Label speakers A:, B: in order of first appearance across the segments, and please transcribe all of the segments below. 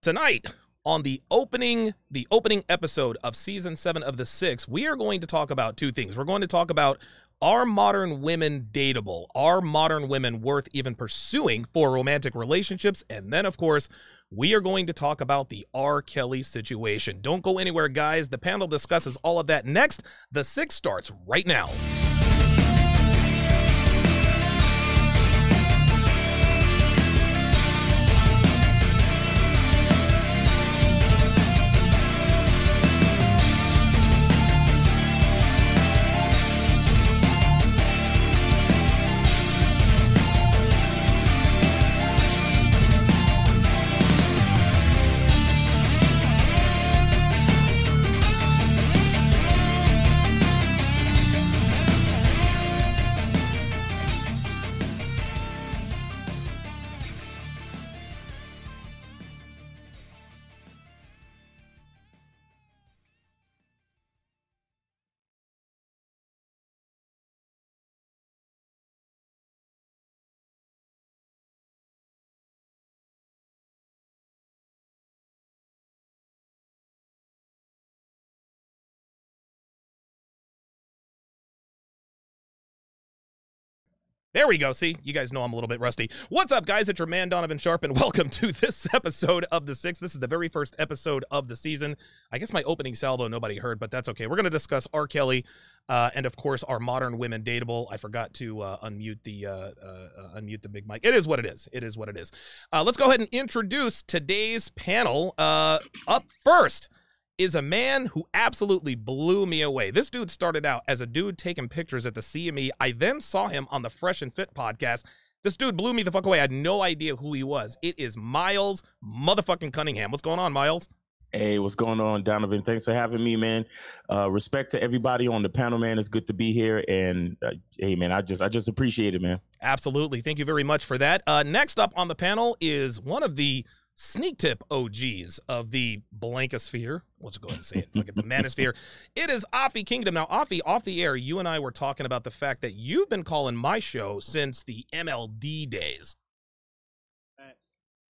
A: Tonight, on the opening episode of season 7 of The Six, we are going to talk about two things. We're going to talk about, are modern women dateable? Are modern women worth even pursuing for romantic relationships? And then, of course, we are going to talk about the R. Kelly situation. Don't go anywhere, guys. The panel discusses all of that next. The Six starts right now. There we go. See, you guys know I'm a little bit rusty. What's up, guys? It's your man, Donovan Sharp, and welcome to this episode of The Six. This is the very first episode of the season. I guess my opening salvo nobody heard, but that's okay. We're going to discuss R. Kelly and, of course, are modern women dateable? I forgot to unmute the big mic. It is what it is. It is what it is. Let's go ahead and introduce today's panel. Up first is a man who absolutely blew me away. This dude started out as a dude taking pictures at the CME. I then saw him on the Fresh and Fit podcast. This dude blew me the fuck away. I had no idea who he was. It is Miles motherfucking Cunningham. What's going on, Miles?
B: Hey, what's going on, Donovan? Thanks for having me, man. Respect to everybody on the panel, man. It's good to be here. And hey, man, I just appreciate it, man.
A: Absolutely. Thank you very much for that. Next up on the panel is one of the sneak tip OGs of the Blankosphere. Let's go ahead and say it. Look at the Manosphere. It is Afi Kingdom. Now, Afi, off the air, you and I were talking about the fact that you've been calling my show since the MLD days.
C: Facts.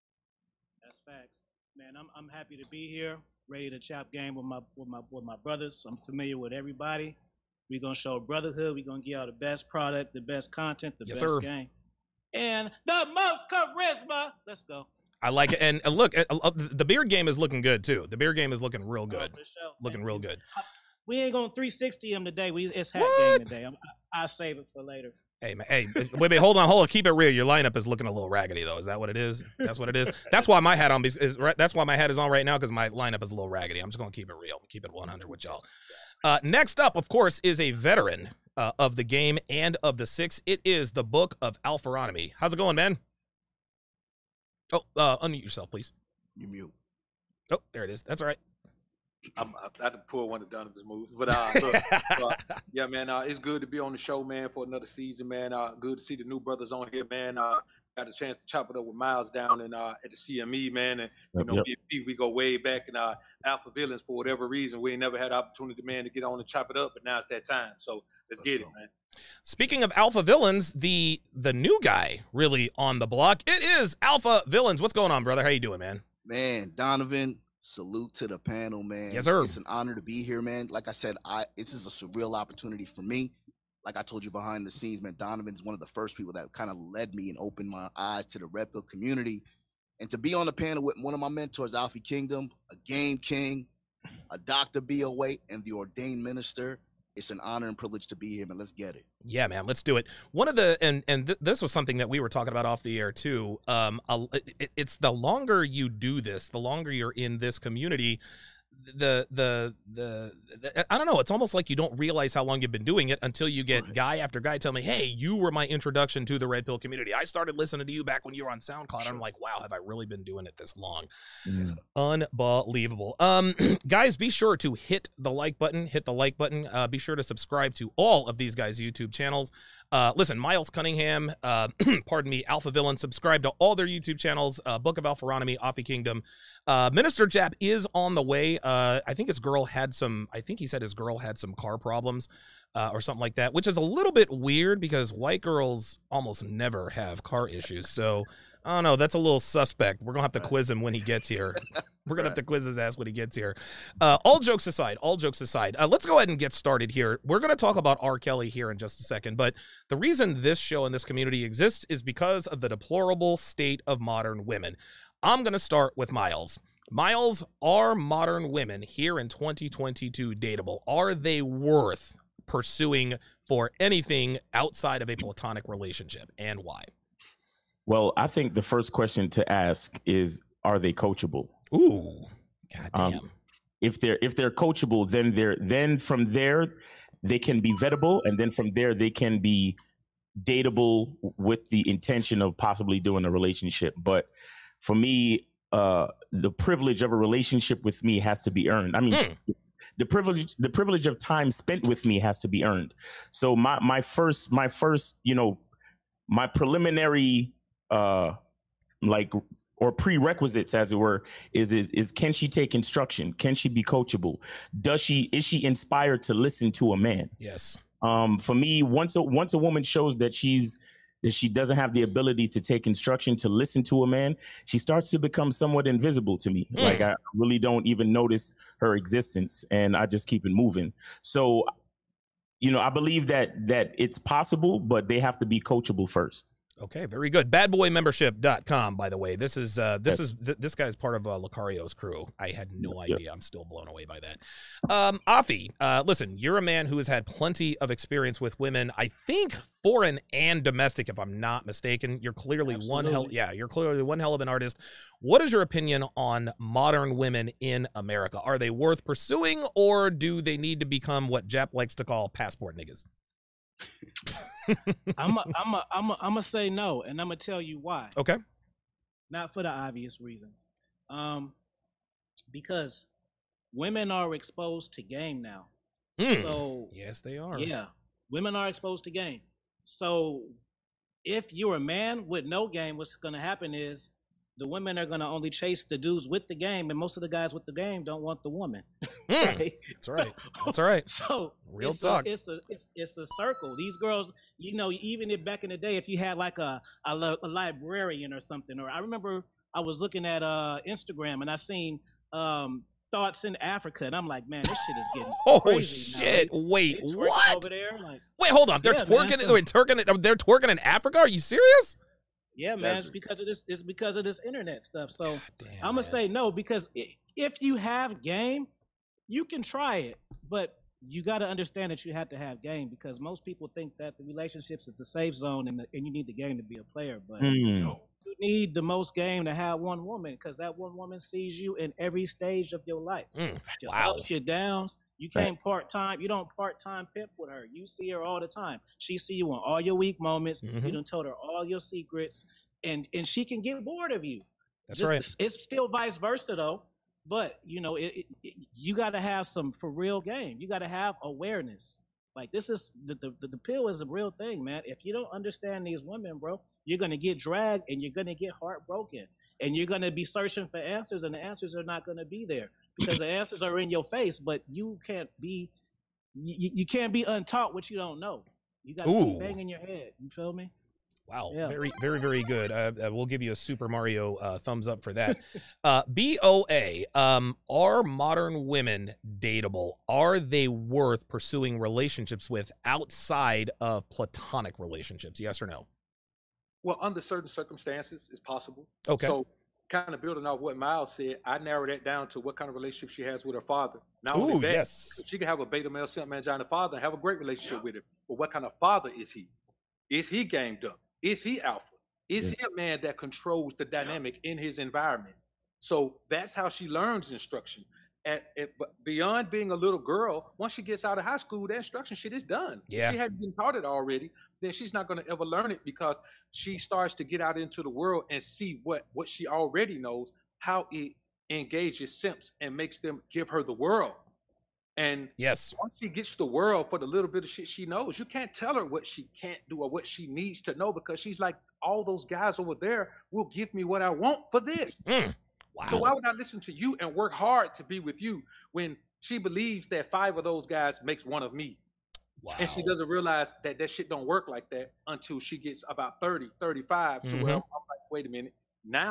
C: That's facts. Man, I'm happy to be here, ready to chop game with my brothers. I'm familiar with everybody. We're gonna show brotherhood. We're gonna give y'all the best product, the best content, the best game, and the most charisma. Let's go.
A: I like it. And look, the beard game is looking good, too. The beard game is looking real good.
C: For sure,
A: looking real good.
C: We ain't going to 360 him today. It's hat game today. I'll save it for later.
A: Hey, man, wait, hold on. Keep it real. Your lineup is looking a little raggedy, though. Is that what it is? That's what it is. That's why my hat that's why my hat is on right now, because my lineup is a little raggedy. I'm just going to keep it real. Keep it 100 with y'all. Next up, of course, is a veteran of the game and of the Six. It is the Book of Alpharonomy. How's it going, man? Oh, unmute yourself, please.
D: You mute.
A: Oh, there it is. That's all right.
E: I had to pull one of Donovan's moves, but look, yeah, man, it's good to be on the show, man, for another season, man. Good to see the new brothers on here, man. Got a chance to chop it up with Miles down and at the CME, man, and we go way back in Alpha Villains. For whatever reason, we ain't never had opportunity, man, to get on and chop it up, but now it's that time. So let's get it, man.
A: Speaking of Alpha Villains, the new guy really on the block, it is Alpha Villains. What's going on, brother? How you doing, man?
D: Man, Donovan, salute to the panel, man.
A: Yes, sir.
D: It's an honor to be here, man. Like I said, this is a surreal opportunity for me. Like I told you behind the scenes, man, Donovan's one of the first people that kind of led me and opened my eyes to the Red Pill community. And to be on the panel with one of my mentors, Afi Kingdom, a game king, a Dr. BOA, and the ordained minister, it's an honor and privilege to be here, man. Let's get it.
A: Yeah, man, let's do it. One of the this was something that we were talking about off the air too. It's the longer you do this, the longer you're in this community, the I don't know, it's almost like you don't realize how long you've been doing it until you get guy after guy tell me, hey, you were my introduction to the Red Pill community. I started listening to you back when you were on SoundCloud. Sure. I'm like, wow, have I really been doing it this long? Yeah. Unbelievable. Guys, be sure to hit the like button. Be sure to subscribe to all of these guys' YouTube channels. Listen, Miles Cunningham, pardon me, Alpha Villain, subscribe to all their YouTube channels, Book of Alpharonomy, Afi Kingdom. Minister Jap is on the way. I think his girl had some, I think he said his girl had some car problems or something like that, which is a little bit weird because white girls almost never have car issues. So, I don't know, that's a little suspect. We're going to have to quiz him when he gets here. We're gonna have to quiz his ass when he gets here. All jokes aside, let's go ahead and get started here. We're gonna talk about R. Kelly here in just a second, but the reason this show and this community exists is because of the deplorable state of modern women. I'm gonna start with Miles. Miles, are modern women here in 2022 dateable? Are they worth pursuing for anything outside of a platonic relationship, and why?
B: Well, I think the first question to ask is, are they coachable?
A: Ooh, goddamn.
B: If they're coachable, then from there they can be vettable, and then from there they can be dateable with the intention of possibly doing a relationship. But for me, the privilege of a relationship with me has to be earned. I mean, the privilege of time spent with me has to be earned. So my first, you know, my preliminary or prerequisites, as it were, is can she take instruction? Can she be coachable? Is she inspired to listen to a man?
A: Yes.
B: For me, once a woman shows that she doesn't have the ability to take instruction, to listen to a man, she starts to become somewhat invisible to me. Like, I really don't even notice her existence, and I just keep it moving. So, you know, I believe that it's possible, but they have to be coachable first.
A: Okay, very good. Badboymembership.com, by the way. This this guy's part of Lucario's crew. I had no idea. I'm still blown away by that. Afi, listen, you're a man who has had plenty of experience with women, I think foreign and domestic, if I'm not mistaken. You're clearly you're clearly one hell of an artist. What is your opinion on modern women in America? Are they worth pursuing, or do they need to become what Jap likes to call passport niggas?
C: I'm a say no, and I'm gonna tell you why.
A: Okay.
C: Not for the obvious reasons. Because women are exposed to game now. So
A: yes, they are.
C: Yeah, women are exposed to game. So if you're a man with no game, what's gonna happen is the women are gonna only chase the dudes with the game, and most of the guys with the game don't want the woman.
A: Right? That's right. That's all right.
C: So
A: real talk.
C: It's a circle. These girls, you know, even if back in the day, if you had like a librarian or something, or I remember I was looking at Instagram and I seen Thoughts in Africa, and I'm like, man, this shit is getting crazy.
A: Shit!
C: Now.
A: Wait, what?
C: Over there? Like,
A: wait, hold on. They're twerking.
C: Man,
A: they're twerking in Africa. Are you serious?
C: Yeah, man, it's because of this. It's because of this internet stuff. So I'm gonna say no, because if you have game, you can try it, but you got to understand that you have to have game, because most people think that the relationships is the safe zone and you need the game to be a player. But you need the most game to have one woman, because that one woman sees you in every stage of your life. Your ups, your downs. You can't part-time. You don't part-time pimp with her. You see her all the time. She see you on all your weak moments. You done told her all your secrets, and she can get bored of you.
A: That's right.
C: It's still vice versa though. But you know, you got to have some for real game. You got to have awareness. Like, this is the pill is a real thing, man. If you don't understand these women, bro, you're gonna get dragged and you're gonna get heartbroken, and you're gonna be searching for answers, and the answers are not gonna be there, because the answers are in your face. But you can't be untaught what you don't know. You got to keep banging your head. You feel me?
A: Wow,
C: yeah.
A: Very, very, very good. We'll give you a Super Mario thumbs up for that. BOA, are modern women dateable? Are they worth pursuing relationships with outside of platonic relationships? Yes or no?
E: Well, under certain circumstances, it's possible.
A: Okay.
E: So, kind of building off what Miles said, I narrowed that down to what kind of relationship she has with her father. Not only that,
A: yes.
E: She can have a beta male simp mangina father and have a great relationship with him. But what kind of father is he? Is he gamed up? Is he alpha? Is he a man that controls the dynamic in his environment? So that's how she learns instruction. But beyond being a little girl, once she gets out of high school, that instruction shit is done.
A: Yeah.
E: If she hadn't been taught it already, then she's not going to ever learn it, because she starts to get out into the world and see what she already knows, how it engages simps and makes them give her the world. And
A: yes,
E: once she gets the world for the little bit of shit she knows, you can't tell her what she can't do or what she needs to know, because she's like, all those guys over there will give me what I want for this.
A: Wow.
E: So why would I listen to you and work hard to be with you when she believes that 5 of those guys makes one of me?
A: Wow.
E: And she doesn't realize that that shit don't work like that until she gets about 30, 35 to where I'm like, wait a minute. Now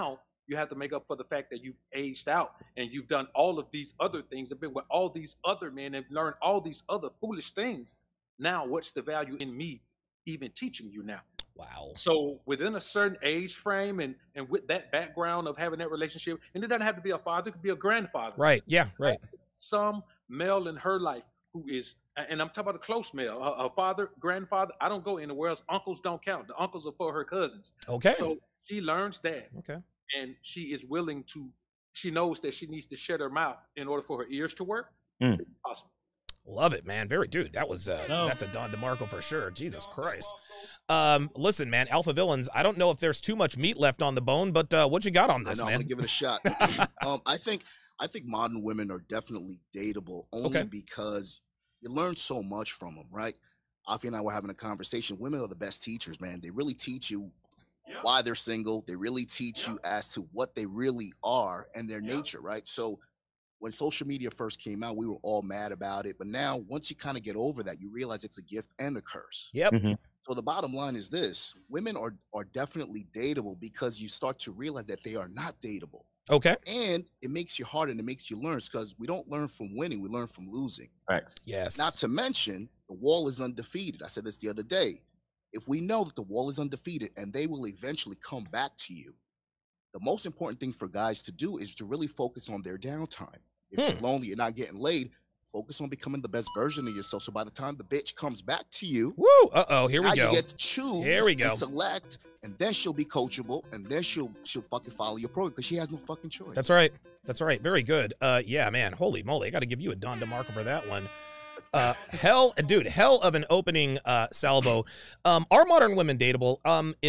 E: You have to make up for the fact that you've aged out and you've done all of these other things, have been with all these other men and learned all these other foolish things. Now, what's the value in me even teaching you now?
A: Wow.
E: So within a certain age frame and with that background of having that relationship, and it doesn't have to be a father, it could be a grandfather.
A: Right. Yeah. Right.
E: Some male in her life who is, and I'm talking about a close male, a father, grandfather. I don't go anywhere else. Uncles don't count. The uncles are for her cousins.
A: Okay.
E: So she learns that.
A: Okay.
E: And she is willing to, she knows that she needs to shut her mouth in order for her ears to work.
B: Mm.
E: It's possible.
A: Love it, man. Dude, that was, that's a Don DeMarco for sure. Jesus Christ. Listen, man, Alpha Villains, I don't know if there's too much meat left on the bone, but what you got on this,
D: I know,
A: man?
D: I'm gonna give it a shot. I think modern women are definitely dateable only because you learn so much from them, right? Afi and I were having a conversation. Women are the best teachers, man. They really teach you why they're single. They really teach you as to what they really are and their nature, right? So when social media first came out, we were all mad about it. But now, once you kind of get over that, you realize it's a gift and a curse.
A: Yep.
B: Mm-hmm.
D: So the bottom line is this: women are definitely dateable because you start to realize that they are not dateable.
A: Okay.
D: And it makes you hard and it makes you learn because we don't learn from winning, we learn from losing.
B: Right.
A: Yes.
D: Not to mention, the wall is undefeated. I said this the other day. If we know that the wall is undefeated and they will eventually come back to you, the most important thing for guys to do is to really focus on their downtime. If you're lonely, you're not getting laid, focus on becoming the best version of yourself. So by the time the bitch comes back to you,
A: woo, here we
D: now
A: go.
D: you get to choose.
A: Here we go.
D: And select, and then she'll be coachable, and then she'll fucking follow your program because she has no fucking choice.
A: That's right. That's right. Very good. Yeah, man. Holy moly. I got to give you a Don DeMarco for that one. Hell of an opening salvo. Are modern women dateable?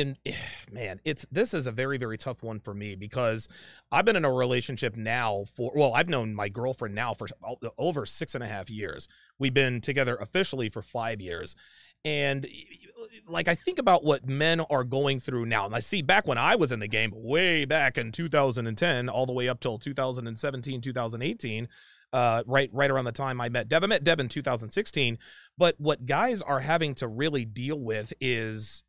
A: Man, this is a very, very tough one for me because I've been in a relationship now I've known my girlfriend now for over 6.5 years. We've been together officially for 5 years. And like, I think about what men are going through now. And I see back when I was in the game, way back in 2010, all the way up till 2017, 2018, right around the time I met Dev. I met Dev in 2016. But what guys are having to really deal with is,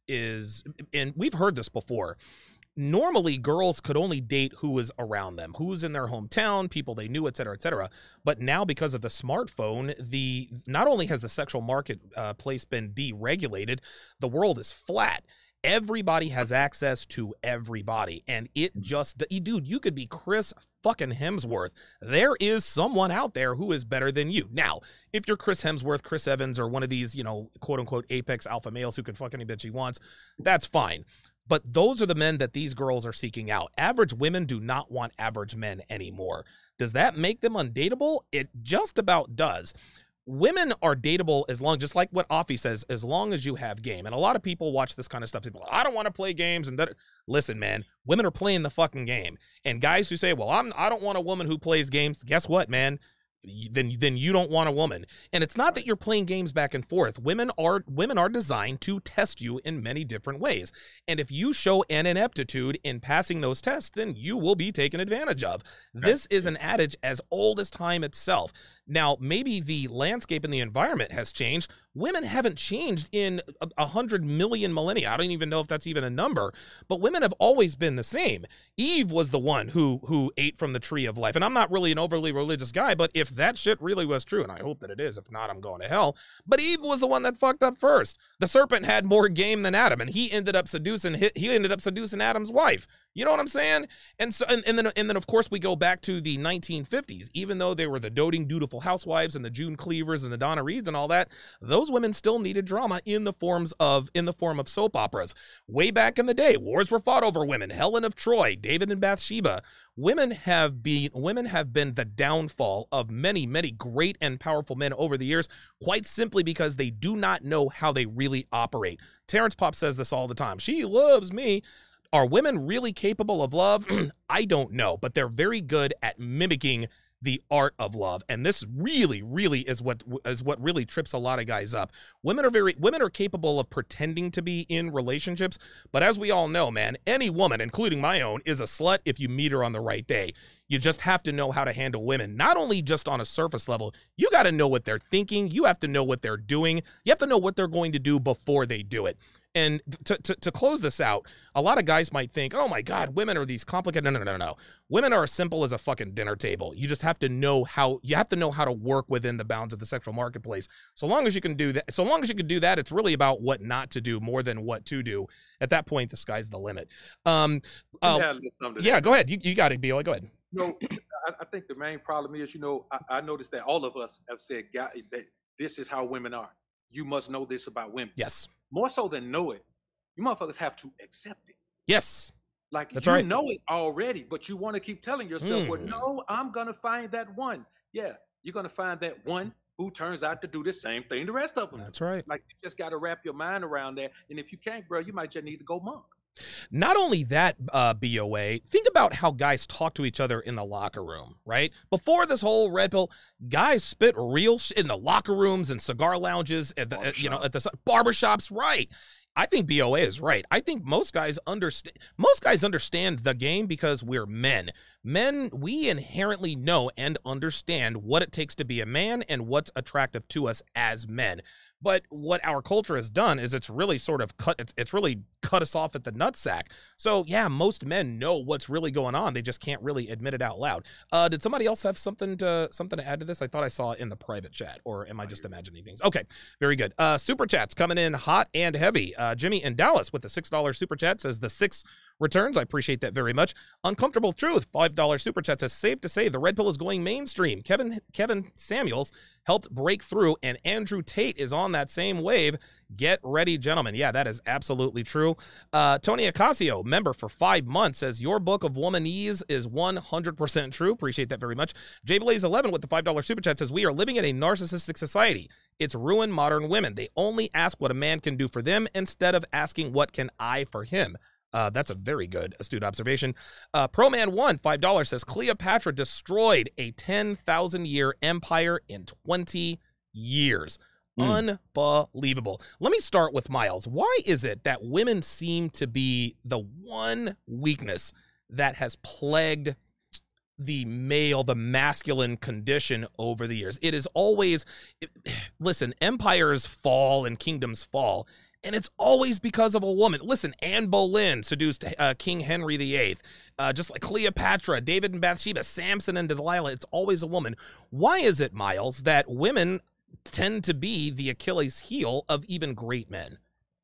A: and we've heard this before, normally girls could only date who was around them, who's in their hometown, people they knew, et cetera, et cetera. But now because of the smartphone, not only has the sexual marketplace been deregulated, the world is flat. Everybody has access to everybody. And dude, you could be Chris fucking Hemsworth. There is someone out there who is better than you. Now, if you're Chris Hemsworth, Chris Evans, or one of these, quote unquote, apex alpha males who can fuck any bitch he wants, that's fine. But those are the men that these girls are seeking out. Average women do not want average men anymore. Does that make them undateable? It just about does. Women are dateable just like what Afi says, as long as you have game. And a lot of people watch this kind of stuff. They go, I don't want to play games. And listen, man, women are playing the fucking game. And guys who say, well, I don't want a woman who plays games. Guess what, man? Then you don't want a woman. And it's not that you're playing games back and forth. Women are designed to test you in many different ways. And if you show an ineptitude in passing those tests, then you will be taken advantage of. This is an adage as old as time itself. Now, maybe the landscape and the environment has changed. Women haven't changed in 100 million millennia. I don't even know if that's even a number, but women have always been the same. Eve was the one who ate from the tree of life. And I'm not really an overly religious guy, but if that shit really was true, and I hope that it is, if not, I'm going to hell. But Eve was the one that fucked up first. The serpent had more game than Adam, and he ended up seducing Adam's wife. You know what I'm saying? And so, and then of course we go back to the 1950s. Even though they were the doting, dutiful housewives and the June Cleavers and the Donna Reeds and all that, those women still needed drama in the form of soap operas. Way back in the day, wars were fought over women. Helen of Troy, David and Bathsheba. Women have been the downfall of many, many great and powerful men over the years, quite simply because they do not know how they really operate. Terrence Popp says this all the time. She loves me. Are women really capable of love? I don't know, but they're very good at mimicking the art of love. And this really, really is what really trips a lot of guys up. Women are capable of pretending to be in relationships, but as we all know, man, any woman, including my own, is a slut if you meet her on the right day. You just have to know how to handle women, not only just on a surface level. You got to know what they're thinking. You have to know what they're doing. You have to know what they're going to do before they do it. And to close this out, a lot of guys might think, oh my God, women are these complicated. No. Women are as simple as a fucking dinner table. You just have to know how to work within the bounds of the sexual marketplace. So long as you can do that, it's really about what not to do more than what to do. At that point, the sky's the limit. Yeah, go ahead. You got it, B.O. Go ahead.
E: I think the main problem is, I noticed that all of us have said, God, that this is how women are. You must know this about women.
A: Yes.
E: More so than know it, you motherfuckers have to accept it.
A: Yes.
E: Like,
A: that's
E: you
A: right.
E: know it already, but you want to keep telling yourself, well, no, I'm going to find that one. Yeah, you're going to find that one who turns out to do the same thing the rest of them.
A: That's right.
E: Like, you just got to wrap your mind around that. And if you can't, bro, you might just need to go monk.
A: Not only that, BOA, think about how guys talk to each other in the locker room, right? Before this whole red pill, guys spit real shit in the locker rooms and cigar lounges at the, at the barbershops, right? I think BOA is right. I think most guys understand the game because we're men. Men, we inherently know and understand what it takes to be a man and what's attractive to us as men. But what our culture has done is it's really sort of it's really cut us off at the nutsack. So yeah, most men know what's really going on. They just can't really admit it out loud. Did somebody else have something to add to this? I thought I saw it in the private chat, or am I just imagining things? Okay, very good. Super chats coming in hot and heavy. Jimmy in Dallas with the $6 super chat says the 6 returns. I appreciate that very much. Uncomfortable Truth, $5 super chat says safe to say the red pill is going mainstream. Kevin Samuels helped break through, and Andrew Tate is on that same wave. Get ready, gentlemen. Yeah, that is absolutely true. Tony Acasio, member for 5 months, says your book of womanese is 100% true. Appreciate that very much. JBlaze11 with the $5 super chat says we are living in a narcissistic society. It's ruined modern women. They only ask what a man can do for them instead of asking what can I for him. That's a very good, astute observation. ProMan1, $5 says Cleopatra destroyed a 10,000-year empire in 20 years. Unbelievable. Let me start with Miles. Why is it that women seem to be the one weakness that has plagued the masculine condition over the years? It is always, listen, empires fall and kingdoms fall, and it's always because of a woman. Listen, Anne Boleyn seduced King Henry VIII. Just like Cleopatra, David and Bathsheba, Samson and Delilah, it's always a woman. Why is it, Miles, that women tend to be the Achilles heel of even great men?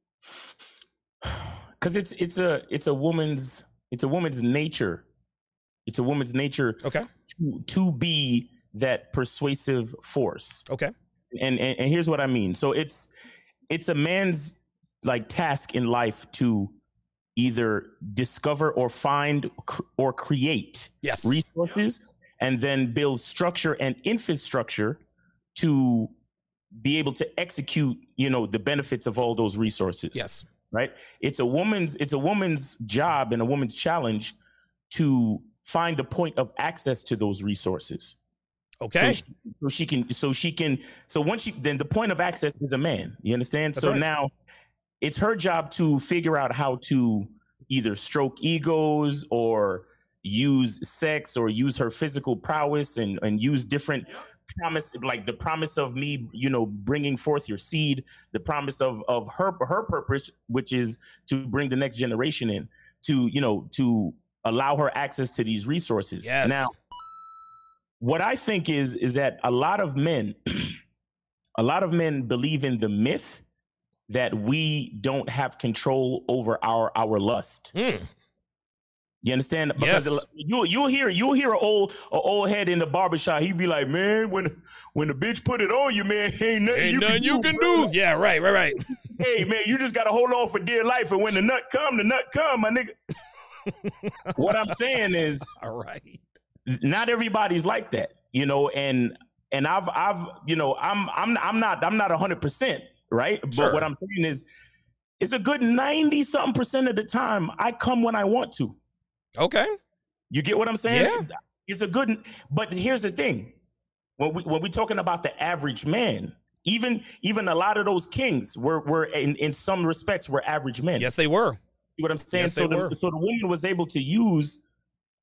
B: Because it's a woman's nature. It's a woman's nature.
A: Okay.
B: To be that persuasive force.
A: Okay.
B: And here's what I mean. So it's a man's like task in life to either discover or find or create resources, and then build structure and infrastructure to be able to execute, the benefits of all those resources.
A: Yes.
B: Right. It's a woman's job and a woman's challenge to find a point of access to those resources.
A: Okay.
B: So once then the point of access is a man. You understand?
A: That's
B: so
A: right.
B: Now it's her job to figure out how to either stroke egos or use sex or use her physical prowess and use different promise, like the promise of me, bringing forth your seed, the promise of her purpose, which is to bring the next generation in, to allow her access to these resources.
A: Yes.
B: Now, what I think is that a lot of men believe in the myth that we don't have control over our lust. You understand? Because you'll hear an old head in the barbershop. He'd be like, man, when the bitch put it on you, man, ain't nothing you can do.
A: Yeah, right.
B: Hey, man, you just got to hold on for dear life. And when the nut come, my nigga. What I'm saying is,
A: all right,
B: not everybody's like that, and I've I'm not 100%, right?
A: Sure.
B: But what I'm saying is, it's a good 90-something% of the time I come when I want to.
A: Okay.
B: You get what I'm saying?
A: Yeah.
B: It's a good, but here's the thing. When we're talking about the average man, even a lot of those kings were in some respects were average men.
A: Yes, they were.
B: You know what I'm saying?
A: Yes,
B: so the woman was able to use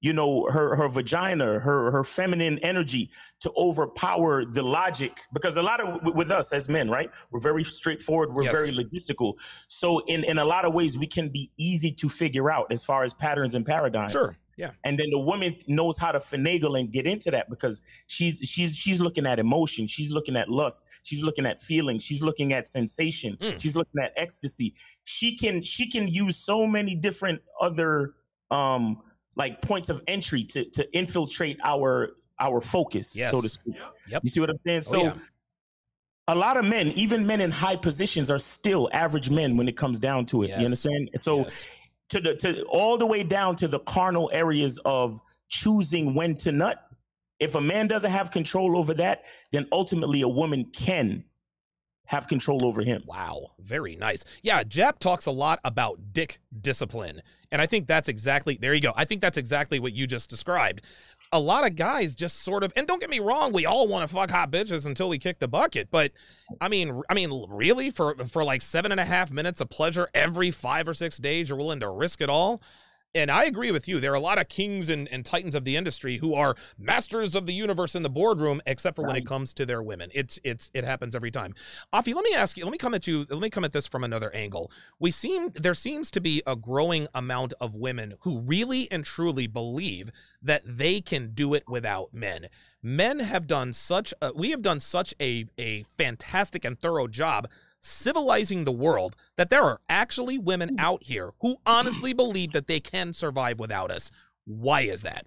B: you know, her vagina, her feminine energy to overpower the logic, because a lot of with us as men, right, we're very straightforward, we're very logistical. So in a lot of ways we can be easy to figure out as far as patterns and paradigms.
A: Sure. Yeah.
B: And then the woman knows how to finagle and get into that, because she's looking at emotion, she's looking at lust, she's looking at feelings, she's looking at sensation, she's looking at ecstasy. She can use so many different other like points of entry to infiltrate our focus, so to speak.
A: Yep.
B: You see what I'm saying? So a lot of men, even men in high positions, are still average men when it comes down to it. You understand? So to all the way down to the carnal areas of choosing when to nut. If a man doesn't have control over that, then ultimately a woman can have control over him.
A: Wow. Very nice. Yeah. Jap talks a lot about dick discipline. And I think that's exactly, there you go. I think that's exactly what you just described. A lot of guys just sort of, and don't get me wrong, we all want to fuck hot bitches until we kick the bucket. But I mean, really, for like 7.5 minutes of pleasure every 5 or 6 days, you're willing to risk it all? And I agree with you. There are a lot of kings and titans of the industry who are masters of the universe in the boardroom, except for when it comes to their women. It happens every time. Afi, let me ask you, let me come at this from another angle. There seems to be a growing amount of women who really and truly believe that they can do it without men. Men have done we have done such a fantastic and thorough job civilizing the world that there are actually women out here who honestly believe that they can survive without us. Why is that?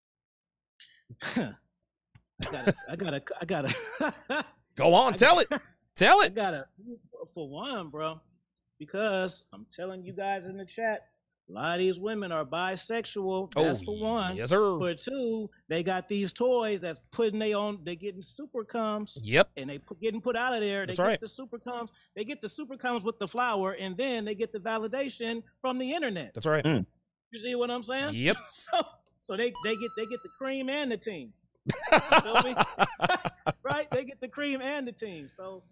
C: I gotta
A: go on, tell it.
C: I gotta, for one, bro, because I'm telling you guys in the chat, a lot of these women are bisexual. That's for one.
A: Yes, sir.
C: For two, they got these toys that's putting they getting super comes.
A: Yep.
C: And they getting put out of there. They get the super comes. They get the super comes with the flower, and then they get the validation from the internet.
A: That's right.
C: You see what I'm saying?
A: Yep.
C: So they get the cream and the team. You feel me? Right? They get the cream and the team. So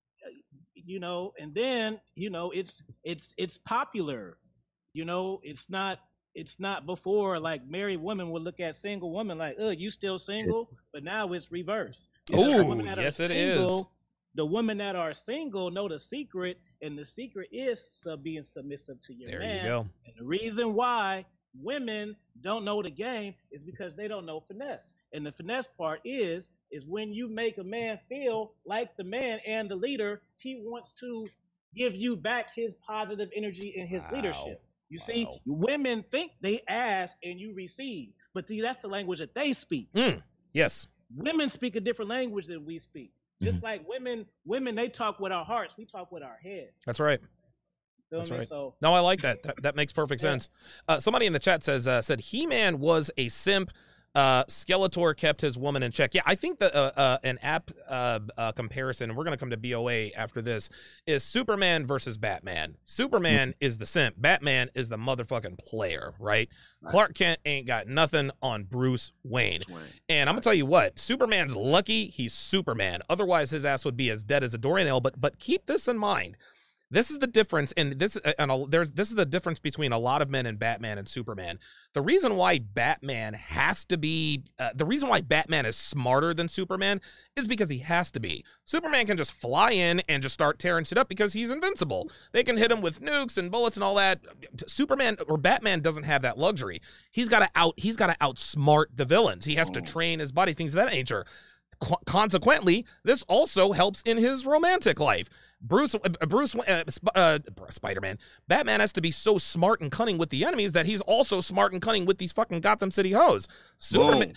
C: you know, and then, you know, it's popular. You know, it's not before, like, married women would look at single women like, oh, you still single? But now it's reverse.
A: Oh, yes, it is.
C: The women that are single know the secret, and the secret is being submissive to your man.
A: There you go.
C: And the reason why women don't know the game is because they don't know finesse. And the finesse part is when you make a man feel like the man and the leader, he wants to give you back his positive energy and his leadership. You see, women think they ask and you receive, but that's the language that they speak.
A: Yes.
C: Women speak a different language than we speak. Just like women, they talk with our hearts. We talk with our heads.
A: That's right.
C: That's right. So,
A: no, I like that. That makes perfect sense. Somebody in the chat said He-Man was a simp. Skeletor kept his woman in check. Yeah, I think that an apt comparison, and we're going to come to BOA after this, is Superman versus Batman. Superman is the simp. Batman is the motherfucking player, right? Clark Kent ain't got nothing on Bruce Wayne. And I'm going to tell you what, Superman's lucky he's Superman. Otherwise, his ass would be as dead as a doornail. But keep this in mind. This is the difference, and this is the difference between a lot of men and Batman and Superman. The reason why Batman has to be, the reason why Batman is smarter than Superman is because he has to be. Superman can just fly in and just start tearing shit up because he's invincible. They can hit him with nukes and bullets and all that. Superman or Batman doesn't have that luxury. He's got to outsmart the villains. He has to train his body, things of that nature. Consequently, this also helps in his romantic life. Spider-Man, Batman has to be so smart and cunning with the enemies that he's also smart and cunning with these fucking Gotham City hoes. Superman,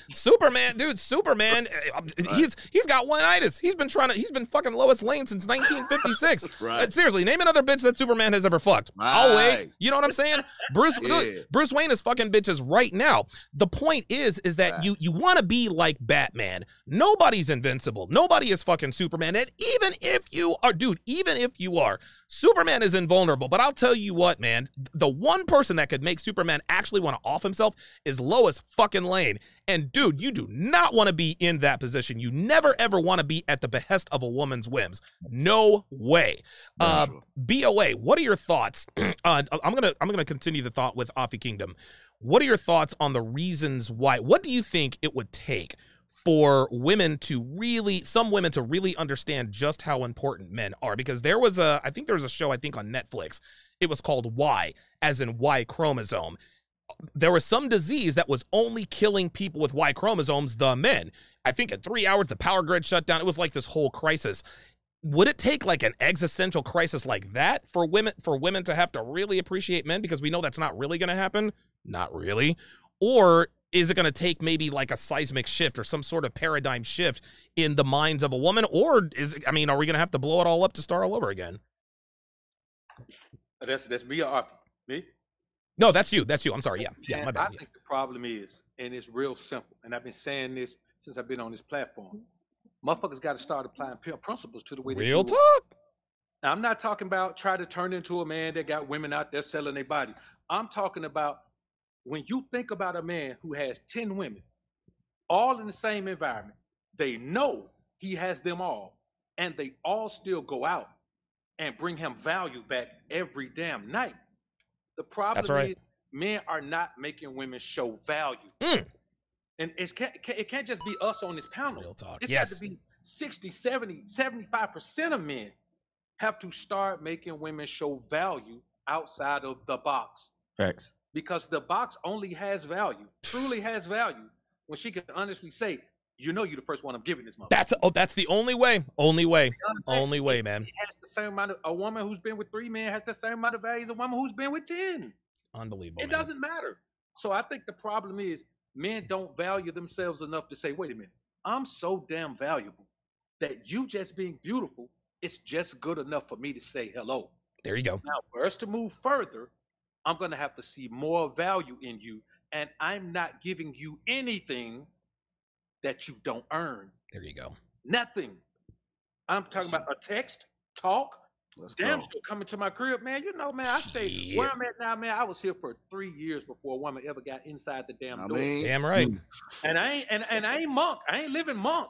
A: he's got one-itis. He's been fucking Lois Lane since 1956.
D: Right.
A: Seriously, name another bitch that Superman has ever fucked. I'll wait. You know what I'm saying? Bruce Wayne is fucking bitches right now. The point is that you want to be like Batman. Nobody's invincible. Nobody is fucking Superman. And even if you are, dude, even if you are, Superman is invulnerable. But I'll tell you what, man, the one person that could make Superman actually want to off himself is Lois fucking Lane. And dude, you do not want to be in that position. You never ever want to be at the behest of a woman's whims. No way. BOA, what are your thoughts? I'm gonna continue the thought with Afi Kingdom. What are your thoughts on the reasons why? What do you think it would take for some women to really understand just how important men are? Because I think there was a show, I think on Netflix. It was called Y, as in Y chromosome. There was some disease that was only killing people with Y chromosomes, the men. I think in 3 hours, the power grid shut down. It was like this whole crisis. Would it take like an existential crisis like that for women to have to really appreciate men? Because we know that's not really going to happen. Not really. Or is it going to take maybe like a seismic shift or some sort of paradigm shift in the minds of a woman? Or are we going to have to blow it all up to start all over again?
E: That's me or Afi? Me?
A: No, that's you. That's you. I'm sorry. Yeah, my bad.
E: I think the problem is, and it's real simple, and I've been saying this since I've been on this platform, motherfuckers got to start applying principles to the way they do
A: Real talk.
E: Now, I'm not talking about try to turn into a man that got women out there selling their body. I'm talking about when you think about a man who has 10 women, all in the same environment, they know he has them all, and they all still go out and bring him value back every damn night. The problem is men are not making women show value. And it can't just be us on this panel.
A: Real talk.
E: It's got to be 60, 70, 75% of men have to start making women show value outside of the box.
B: Facts.
E: Because the box only has value, truly has value, when she can honestly say, you know, you're the first one I'm giving this month.
A: That's the only way. Only way, man.
E: It has the same amount of, a woman who's been with 3 men has the same amount of value as a woman who's been with 10.
A: Unbelievable.
E: It doesn't matter. So I think the problem is men don't value themselves enough to say, wait a minute, I'm so damn valuable that you just being beautiful, it's just good enough for me to say hello.
A: There you go.
E: Now, for us to move further, I'm going to have to see more value in you, and I'm not giving you anything that you don't earn.
A: There you go.
E: Nothing. I'm talking about a text, talk. Damn
D: go.
E: sure coming to my crib, man. You know, man, I stayed where I'm at now, man. I was here for 3 years before a woman ever got inside the damn door.
A: Damn right.
E: And I ain't monk. I ain't living monk.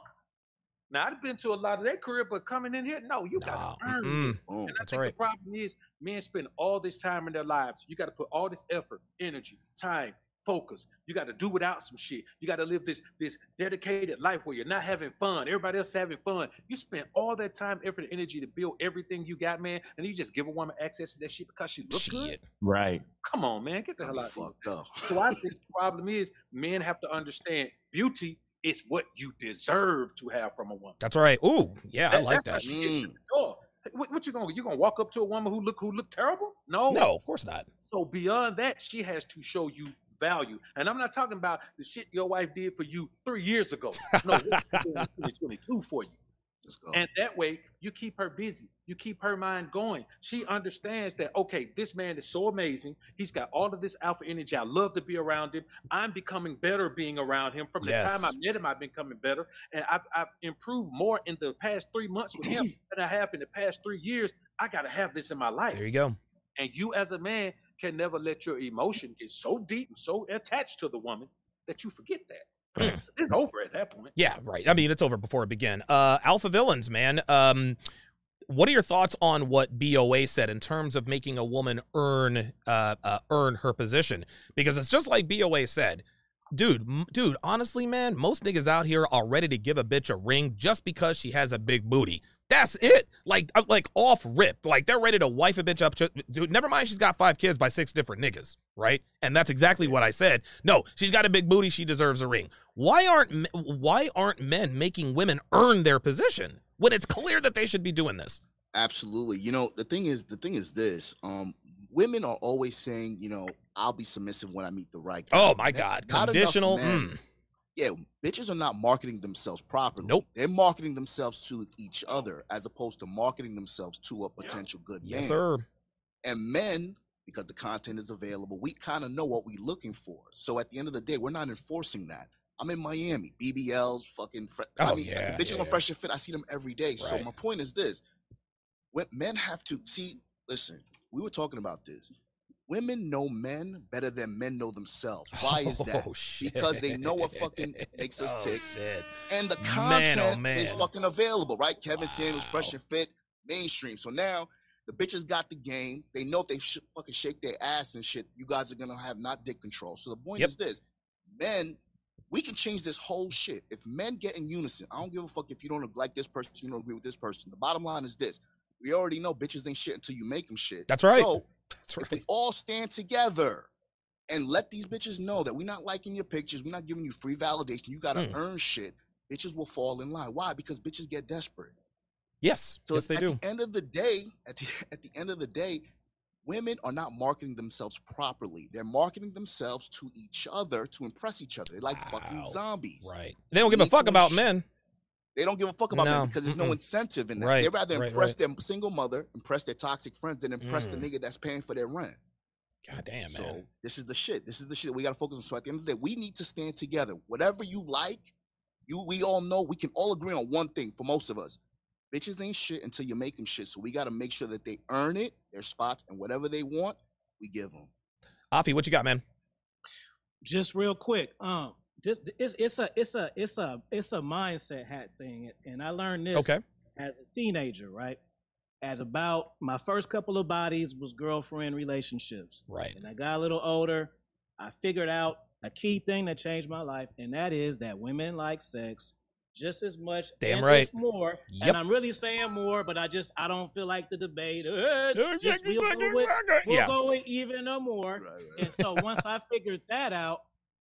E: Now I've been to a lot of their career, but coming in here, no, you gotta earn this. And I think the problem is men spend all this time in their lives. You got to put all this effort, energy, time, focus. You got to do without some shit. You got to live this dedicated life where you're not having fun. Everybody else is having fun. You spend all that time, effort, and energy to build everything you got, man, and you just give a woman access to that shit because she looks good.
B: Right.
E: Come on, man, get the hell out of here.
D: Up.
E: So I think the problem is men have to understand beauty is what you deserve to have from a woman.
A: That's right. Ooh, yeah, I like
E: that's how
A: that.
E: she gets in the door. What you gonna walk up to a woman who look terrible? No,
A: of course not.
E: So beyond that, she has to show you value. And I'm not talking about the shit your wife did for you 3 years ago. No, what she's doing in 2022 for you.
D: Let's go.
E: And that way, you keep her busy. You keep her mind going. She understands that, okay, this man is so amazing. He's got all of this alpha energy. I love to be around him. I'm becoming better being around him. From the time I met him, I've been becoming better. And I've improved more in the past 3 months with him than I have in the past 3 years. I got to have this in my life.
A: There you go.
E: And you as a man can never let your emotion get so deep and so attached to the woman that you forget that. It's over at that point.
A: Yeah, right. I mean, it's over before it began. Alpha Villains, man. What are your thoughts on what BOA said in terms of making a woman earn her position? Because it's just like BOA said. Dude, honestly, man, most niggas out here are ready to give a bitch a ring just because she has a big booty. That's it. Like off rip. Like they're ready to wife a bitch up. Dude, never mind she's got 5 kids by 6 different niggas, right? And that's exactly what I said. No, she's got a big booty. She deserves a ring. Why aren't men making women earn their position when it's clear that they should be doing this?
D: Absolutely. You know, the thing is this. Women are always saying, you know, I'll be submissive when I meet the right guy.
A: Oh my God. Conditional.
D: Yeah, bitches are not marketing themselves properly.
A: Nope.
D: They're marketing themselves to each other as opposed to marketing themselves to a potential good man.
A: Yes, sir.
D: And men, because the content is available, we kind of know what we're looking for. So at the end of the day, we're not enforcing that. I'm in Miami, BBLs, fucking, bitches on Fresh and Fit, I see them every day. Right. So my point is this. Men have to see. Listen, we were talking about this. Women know men better than men know themselves. Why is that?
A: Shit.
D: Because they know what fucking makes us tick.
A: Shit.
D: And the content
A: man.
D: is fucking available, right? Kevin Samuels, Fresh and Fit, mainstream. So now the bitches got the game. They know if they fucking shake their ass and shit, you guys are going to have not dick control. So the point is this. Men, we can change this whole shit. If men get in unison, I don't give a fuck if you don't like this person, you don't agree with this person. The bottom line is this. We already know bitches ain't shit until you make them shit.
A: That's right.
D: So if we all stand together and let these bitches know that we're not liking your pictures, we're not giving you free validation, you got to earn shit, bitches will fall in line. Why? Because bitches get desperate.
A: Yes.
D: So
A: yes, they do.
D: At the end of the day, women are not marketing themselves properly. They're marketing themselves to each other to impress each other. They're like fucking zombies.
A: Right. They don't give a fuck about men.
D: They don't give a fuck about men because there's no incentive in that.
A: Right,
D: They'd rather impress their single mother, impress their toxic friends, than impress the nigga that's paying for their rent.
A: God damn, man.
D: So this is the shit. This is the shit that we got to focus on. So at the end of the day, we need to stand together. Whatever you like, we all know, we can all agree on one thing for most of us. Bitches ain't shit until you make them shit. So we got to make sure that they earn it, their spots, and whatever they want, we give them.
A: Afi, what you got, man?
C: Just real quick, it's a mindset hat thing, and I learned this as a teenager, right? As about my first couple of bodies was girlfriend relationships,
A: right?
C: And I got a little older. I figured out a key thing that changed my life, and that is that women like sex just as much,
A: damn right,
C: more. Yep. And I'm really saying more, but I don't feel like the debate. We'll go with even or more. Right. And so once I figured that out,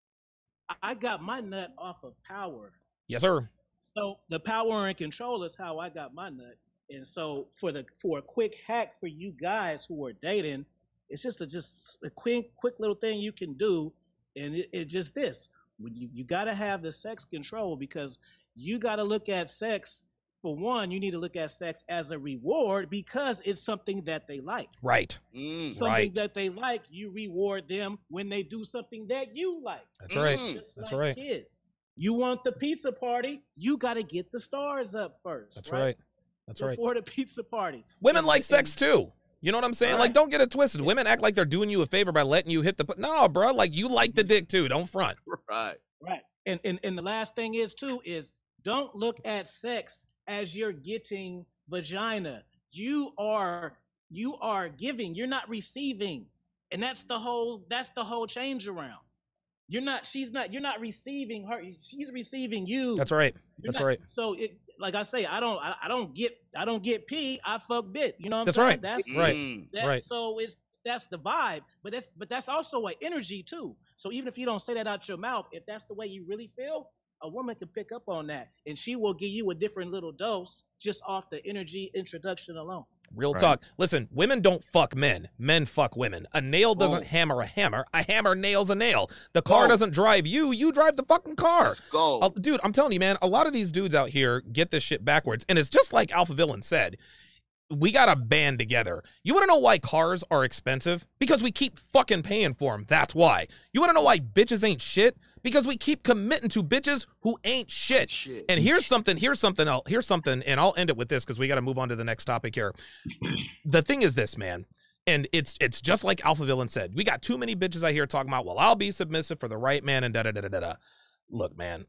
C: I got my nut off of power.
A: Yes, sir.
C: So the power and control is how I got my nut. And so for a quick hack for you guys who are dating, it's just a quick little thing you can do, and it's just this: when you got to have the sex control, because you got to look at sex. For one, you need to look at sex as a reward because it's something that they like.
A: Right.
C: Something that they like, you reward them when they do something that you like.
A: That's right. That's right.
C: Kids. You want the pizza party, you got to get the stars up first.
A: That's right. That's right.
C: Before the pizza party.
A: Women like sex too. You know what I'm saying? Right. Like, don't get it twisted. Women act like they're doing you a favor by letting you hit the... No, bro. Like, you like the dick too. Don't front.
D: Right.
C: Right. And the last thing is don't look at sex as you're getting vagina. You are giving, you're not receiving. And that's the whole change around. You're not receiving her, she's receiving you.
A: That's right. That's right.
C: So like I say, I don't get pee, I fuck bit. You know what I'm
A: that's
C: saying?
A: Right.
C: That's
A: right. Right.
C: So that's the vibe, but that's also an energy too. So even if you don't say that out your mouth, if that's the way you really feel, a woman can pick up on that, and she will give you a different little dose just off the energy introduction alone.
A: Real talk. Listen, women don't fuck men. Men fuck women. A nail doesn't hammer a hammer. A hammer nails a nail. The car doesn't drive you. You drive the fucking car.
D: Let's go.
A: Dude, I'm telling you, man, a lot of these dudes out here get this shit backwards. And it's just like Alpha Villain said. We got to band together. You want to know why cars are expensive? Because we keep fucking paying for them. That's why. You want to know why bitches ain't shit? Because we keep committing to bitches who ain't shit. And here's something, and I'll end it with this because we got to move on to the next topic here. The thing is this, man, and it's just like Alpha Villain said. We got too many bitches out here talking about, well, I'll be submissive for the right man and da-da-da-da-da. Look, man,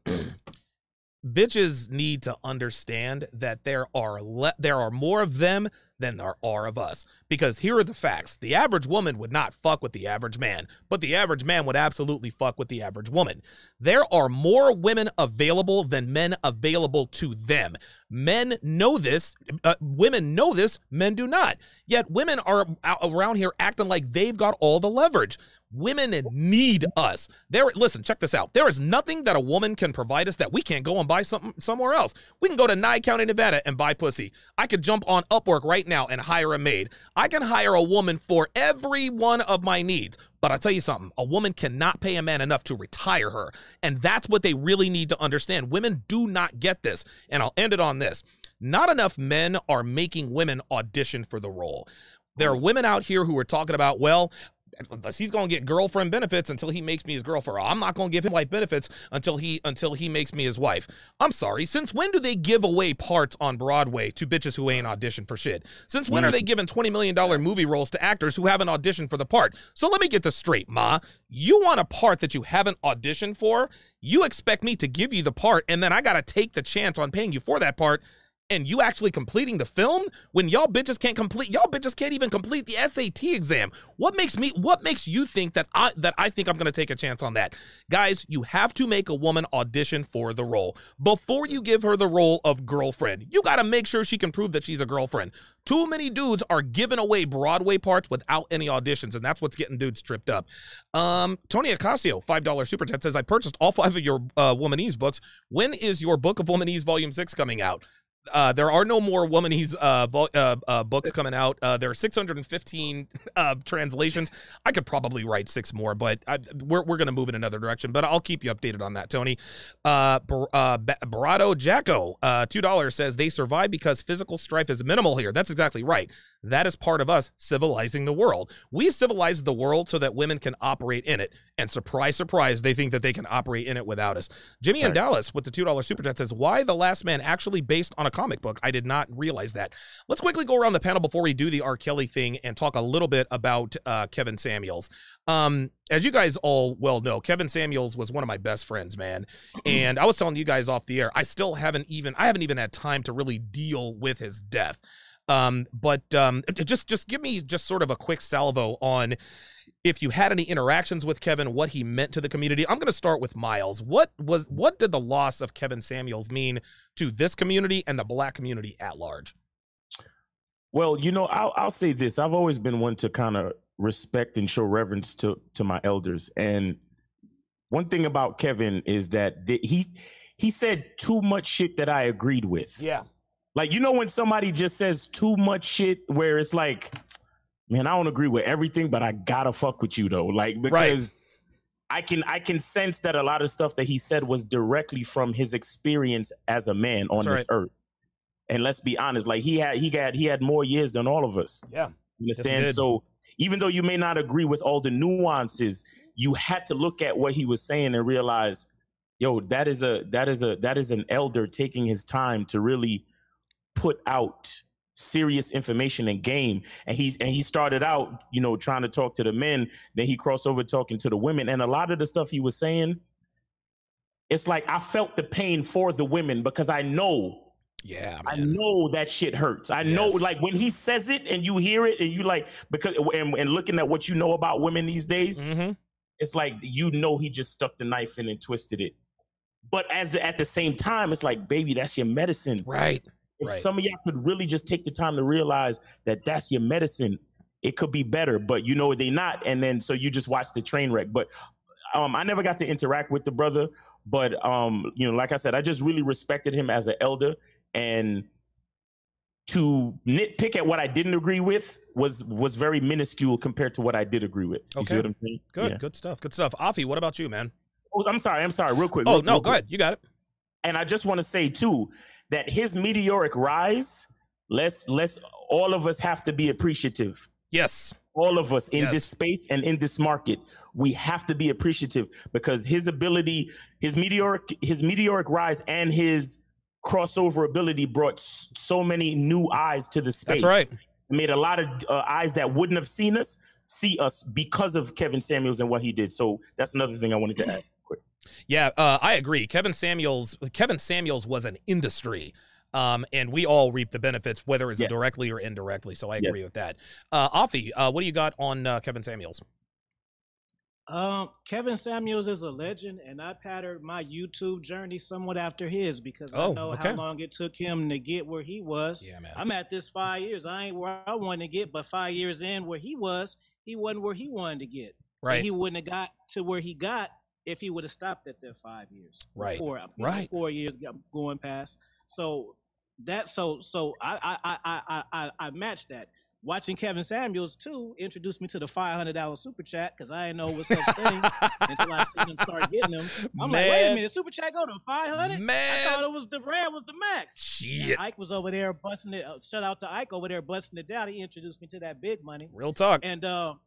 A: bitches need to understand that there are more of them than there are of us. Because here are the facts. The average woman would not fuck with the average man, but the average man would absolutely fuck with the average woman. There are more women available than men available to them. Men know this. Women know this. Men do not. Yet women are around here acting like they've got all the leverage. Women need us. Listen, check this out. There is nothing that a woman can provide us that we can't go and buy something somewhere else. We can go to Nye County, Nevada and buy pussy. I could jump on Upwork right now and hire a maid. I can hire a woman for every one of my needs. But I'll tell you something, a woman cannot pay a man enough to retire her. And that's what they really need to understand. Women do not get this. And I'll end it on this. Not enough men are making women audition for the role. There are women out here who are talking about, well, he's going to get girlfriend benefits until he makes me his girlfriend. I'm not going to give him wife benefits until he makes me his wife. I'm sorry. Since when do they give away parts on Broadway to bitches who ain't auditioned for shit? Since when are they giving $20 million movie roles to actors who haven't auditioned for the part? So let me get this straight, Ma. You want a part that you haven't auditioned for? You expect me to give you the part, and then I got to take the chance on paying you for that part, and you actually completing the film when y'all bitches can't even complete the SAT exam. What makes you think that I think I'm going to take a chance on that? Guys, you have to make a woman audition for the role. Before you give her the role of girlfriend, you got to make sure she can prove that she's a girlfriend. Too many dudes are giving away Broadway parts without any auditions, and that's what's getting dudes tripped up. Tony Acasio, $5 super chat, says, I purchased all 5 of your Womanese books. When is your Book of Womanese Volume 6 coming out? There are no more Womanese books coming out. There are 615 translations. I could probably write 6 more, but we're going to move in another direction. But I'll keep you updated on that, Tony. Barato Jacko, $2 says, they survive because physical strife is minimal here. That's exactly right. That is part of us civilizing the world. We civilize the world so that women can operate in it. And surprise, surprise, they think that they can operate in it without us. Jimmy in Dallas with the $2 super chat says, why The Last Man actually based on a comic book? I did not realize that. Let's quickly go around the panel before we do the R. Kelly thing and talk a little bit about Kevin Samuels. As you guys all well know, Kevin Samuels was one of my best friends, man. And I was telling you guys off the air, I haven't even had time to really deal with his death. Just give me just sort of a quick salvo on if you had any interactions with Kevin, what he meant to the community. I'm going to start with Miles. What did the loss of Kevin Samuels mean to this community and the Black community at large?
B: Well, I'll say this. I've always been one to kind of respect and show reverence to my elders. And one thing about Kevin is that he said too much shit that I agreed with.
A: Yeah.
B: Like, when somebody just says too much shit where it's like, man, I don't agree with everything, but I gotta fuck with you though. Like, because I can sense that a lot of stuff that he said was directly from his experience as a man on this earth. And let's be honest, like he had more years than all of us.
A: Yeah.
B: You understand?
A: Yes,
B: so even though you may not agree with all the nuances, you had to look at what he was saying and realize, yo, that is an elder taking his time to really put out serious information and game. And he started out, trying to talk to the men, then he crossed over talking to the women. And a lot of the stuff he was saying, it's like I felt the pain for the women because I know. Yeah, man. I know that shit hurts. I know, like when he says it and you hear it and you like, because and looking at what you know about women these days, it's like, he just stuck the knife in and twisted it. But at the same time, it's like, baby, that's your medicine.
A: Right.
B: If some of y'all could really just take the time to realize that that's your medicine, it could be better, but they not. And then, so you just watch the train wreck. But I never got to interact with the brother, but like I said, I just really respected him as an elder, and to nitpick at what I didn't agree with was very minuscule compared to what I did agree with. You see what I'm saying?
A: Good, good stuff. Good stuff. Afi, what about you, man?
B: Oh, I'm sorry, real quick.
A: Oh, no, go ahead. You got it.
B: And I just want to say too, that his meteoric rise, let's all of us have to be appreciative.
A: Yes.
B: All of us in this space and in this market, we have to be appreciative because his ability, his meteoric rise and his crossover ability brought so many new eyes to the space.
A: That's right.
B: It made a lot of eyes that wouldn't have seen us see us because of Kevin Samuels and what he did. So that's another thing I wanted to add.
A: Yeah, I agree. Kevin Samuels was an industry, and we all reap the benefits, whether it's directly or indirectly. So I agree with that. Afi, what do you got on Kevin Samuels?
C: Kevin Samuels is a legend, and I patterned my YouTube journey somewhat after his because I know how long it took him to get where he was.
A: Yeah, man.
C: I'm at this 5 years. I ain't where I wanted to get, but 5 years in where he wasn't where he wanted to get.
A: Right.
C: And he wouldn't have got to where he got if he would have stopped at there 5 years.
A: Right.
C: 4 years going past. So I matched that. Watching Kevin Samuels too introduced me to the $500 super chat because I didn't know it was such thing until I seen him start getting them. I'm like, wait a minute, super chat go to 500?
A: Man,
C: I thought it was the brand was the max.
A: Shit.
C: And Ike was over there busting it. Shout out to Ike over there busting it down. He introduced me to that big money.
A: Real talk.
C: And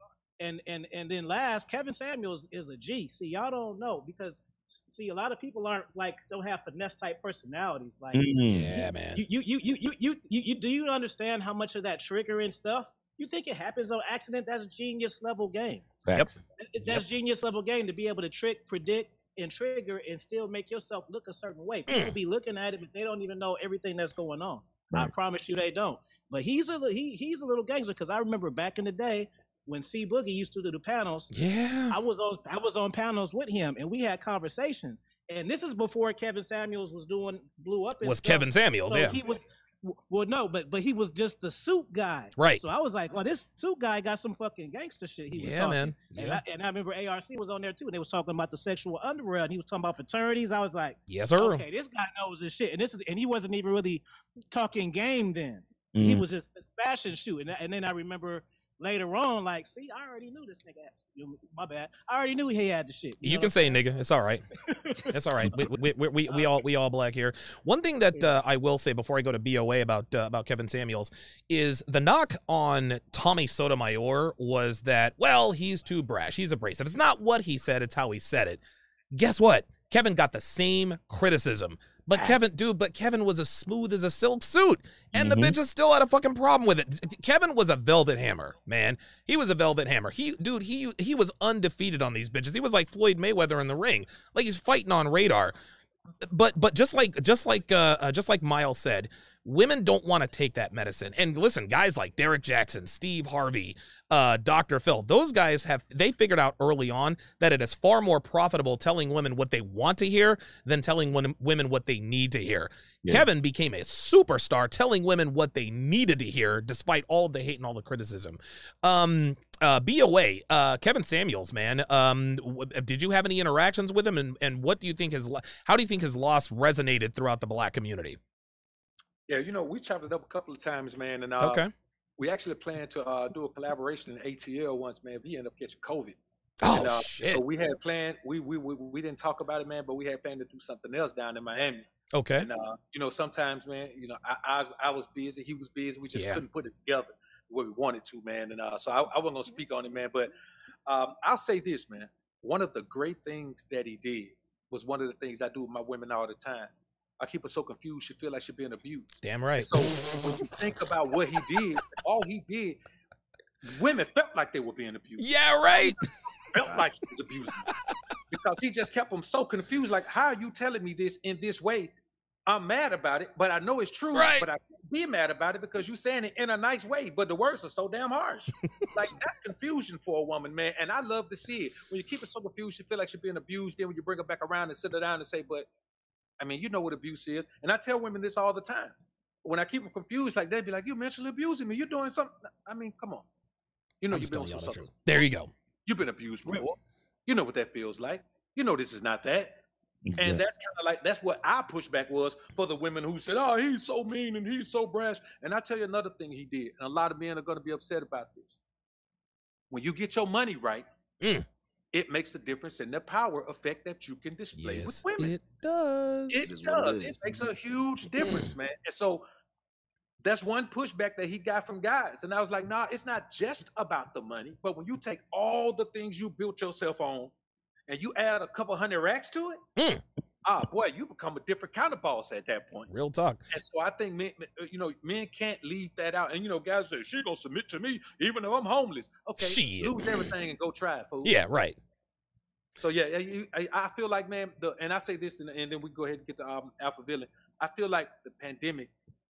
C: and then last, Kevin Samuels is a G. See, y'all don't know because see, a lot of people aren't like don't have finesse type personalities. Like,
A: Yeah, man.
C: You do you understand how much of that triggering stuff? You think it happens on accident? That's a genius level game.
B: Facts.
C: That's genius level game to be able to trick, predict, and trigger and still make yourself look a certain way. People be looking at it, but they don't even know everything that's going on.
B: Right.
C: I promise you they don't. But he's a little gangster because I remember back in the day when C Boogie used to do the panels.
A: Yeah.
C: I was on panels with him and we had conversations. And this is before Kevin Samuels blew up.
A: Was Kevin Samuels?
C: So
A: yeah.
C: he was. Well, no, but he was just the suit guy.
A: Right.
C: So I was like, well, this suit guy got some fucking gangster shit he was
A: Yeah,
C: talking.
A: man.
C: And,
A: Yeah.
C: I remember ARC was on there too, and they was talking about the sexual underwear, and he was talking about fraternities. I was like,
A: Yes, sir.
C: okay, this guy knows his shit, and he wasn't even really talking game then. He was just fashion shoot, and then I remember later on, like, see, I already knew this nigga. My bad. I already knew he had the shit.
A: You can say nigga. It's all right. It's all right. We all black here. One thing that I will say before I go to BOA about Kevin Samuels is the knock on Tommy Sotomayor was that, well, he's too brash. He's abrasive. It's not what he said. It's how he said it. Guess what? Kevin got the same criticism. But Kevin was as smooth as a silk suit, and the bitches still had a fucking problem with it. Kevin was a velvet hammer, man. He was a velvet hammer. He was undefeated on these bitches. He was like Floyd Mayweather in the ring, like he's fighting on radar. But just like Miles said, women don't want to take that medicine. And listen, guys like Derek Jackson, Steve Harvey, Dr. Phil, those guys they figured out early on that it is far more profitable telling women what they want to hear than telling women what they need to hear. Yeah. Kevin became a superstar telling women what they needed to hear despite all of the hate and all the criticism. BOA, Kevin Samuels, man, did you have any interactions with him, and what do you think how do you think his loss resonated throughout the black community?
E: Yeah, we chopped it up a couple of times, man, and
A: okay.
E: We actually planned to do a collaboration in ATL once, man. We ended up catching COVID.
A: Oh, shit.
E: So we had planned, we didn't talk about it, man, but we had planned to do something else down in Miami.
A: Okay.
E: And, sometimes, man, I was busy, he was busy. We just couldn't put it together the way we wanted to, man. And so I wasn't going to speak on it, man. But I'll say this, man. One of the great things that he did was one of the things I do with my women all the time. I keep her so confused, she feel like she's being abused.
A: Damn right.
E: And so when you think about what he did, all he did, women felt like they were being abused.
A: Yeah, right.
E: Felt like he was abusing them. Because he just kept them so confused. Like, how are you telling me this in this way? I'm mad about it, but I know it's true.
A: Right.
E: But I can't be mad about it because you're saying it in a nice way, but the words are so damn harsh. Like, that's confusion for a woman, man. And I love to see it. When you keep her so confused, she feel like she's being abused. Then when you bring her back around and sit her down and say, but I mean, you know what abuse is. And I tell women this all the time. When I keep them confused, like, they'd be like, you're mentally abusing me. You're doing something. I mean, come on. You've been on something.
A: There you go.
E: You've been abused before. You know what that feels like. You know this is not that. Exactly. And that's kind of like, that's what our pushback was for the women who said, oh, he's so mean and he's so brash. And I tell you another thing he did. And a lot of men are going to be upset about this. When you get your money right, it makes a difference in the power effect that you can display with women.
A: It does.
E: It does. It makes a huge difference, man. And so that's one pushback that he got from guys. And I was like, nah, it's not just about the money. But when you take all the things you built yourself on and you add a couple hundred racks to it, boy, you become a different kind of boss at that point.
A: Real talk.
E: And so I think men can't leave that out. And guys say, she gonna submit to me even if I'm homeless. Okay, lose everything and go try it, folks.
A: Yeah, right.
E: So yeah, I feel like, man, and I say this, and then we go ahead and get the Alpha Villain. I feel like the pandemic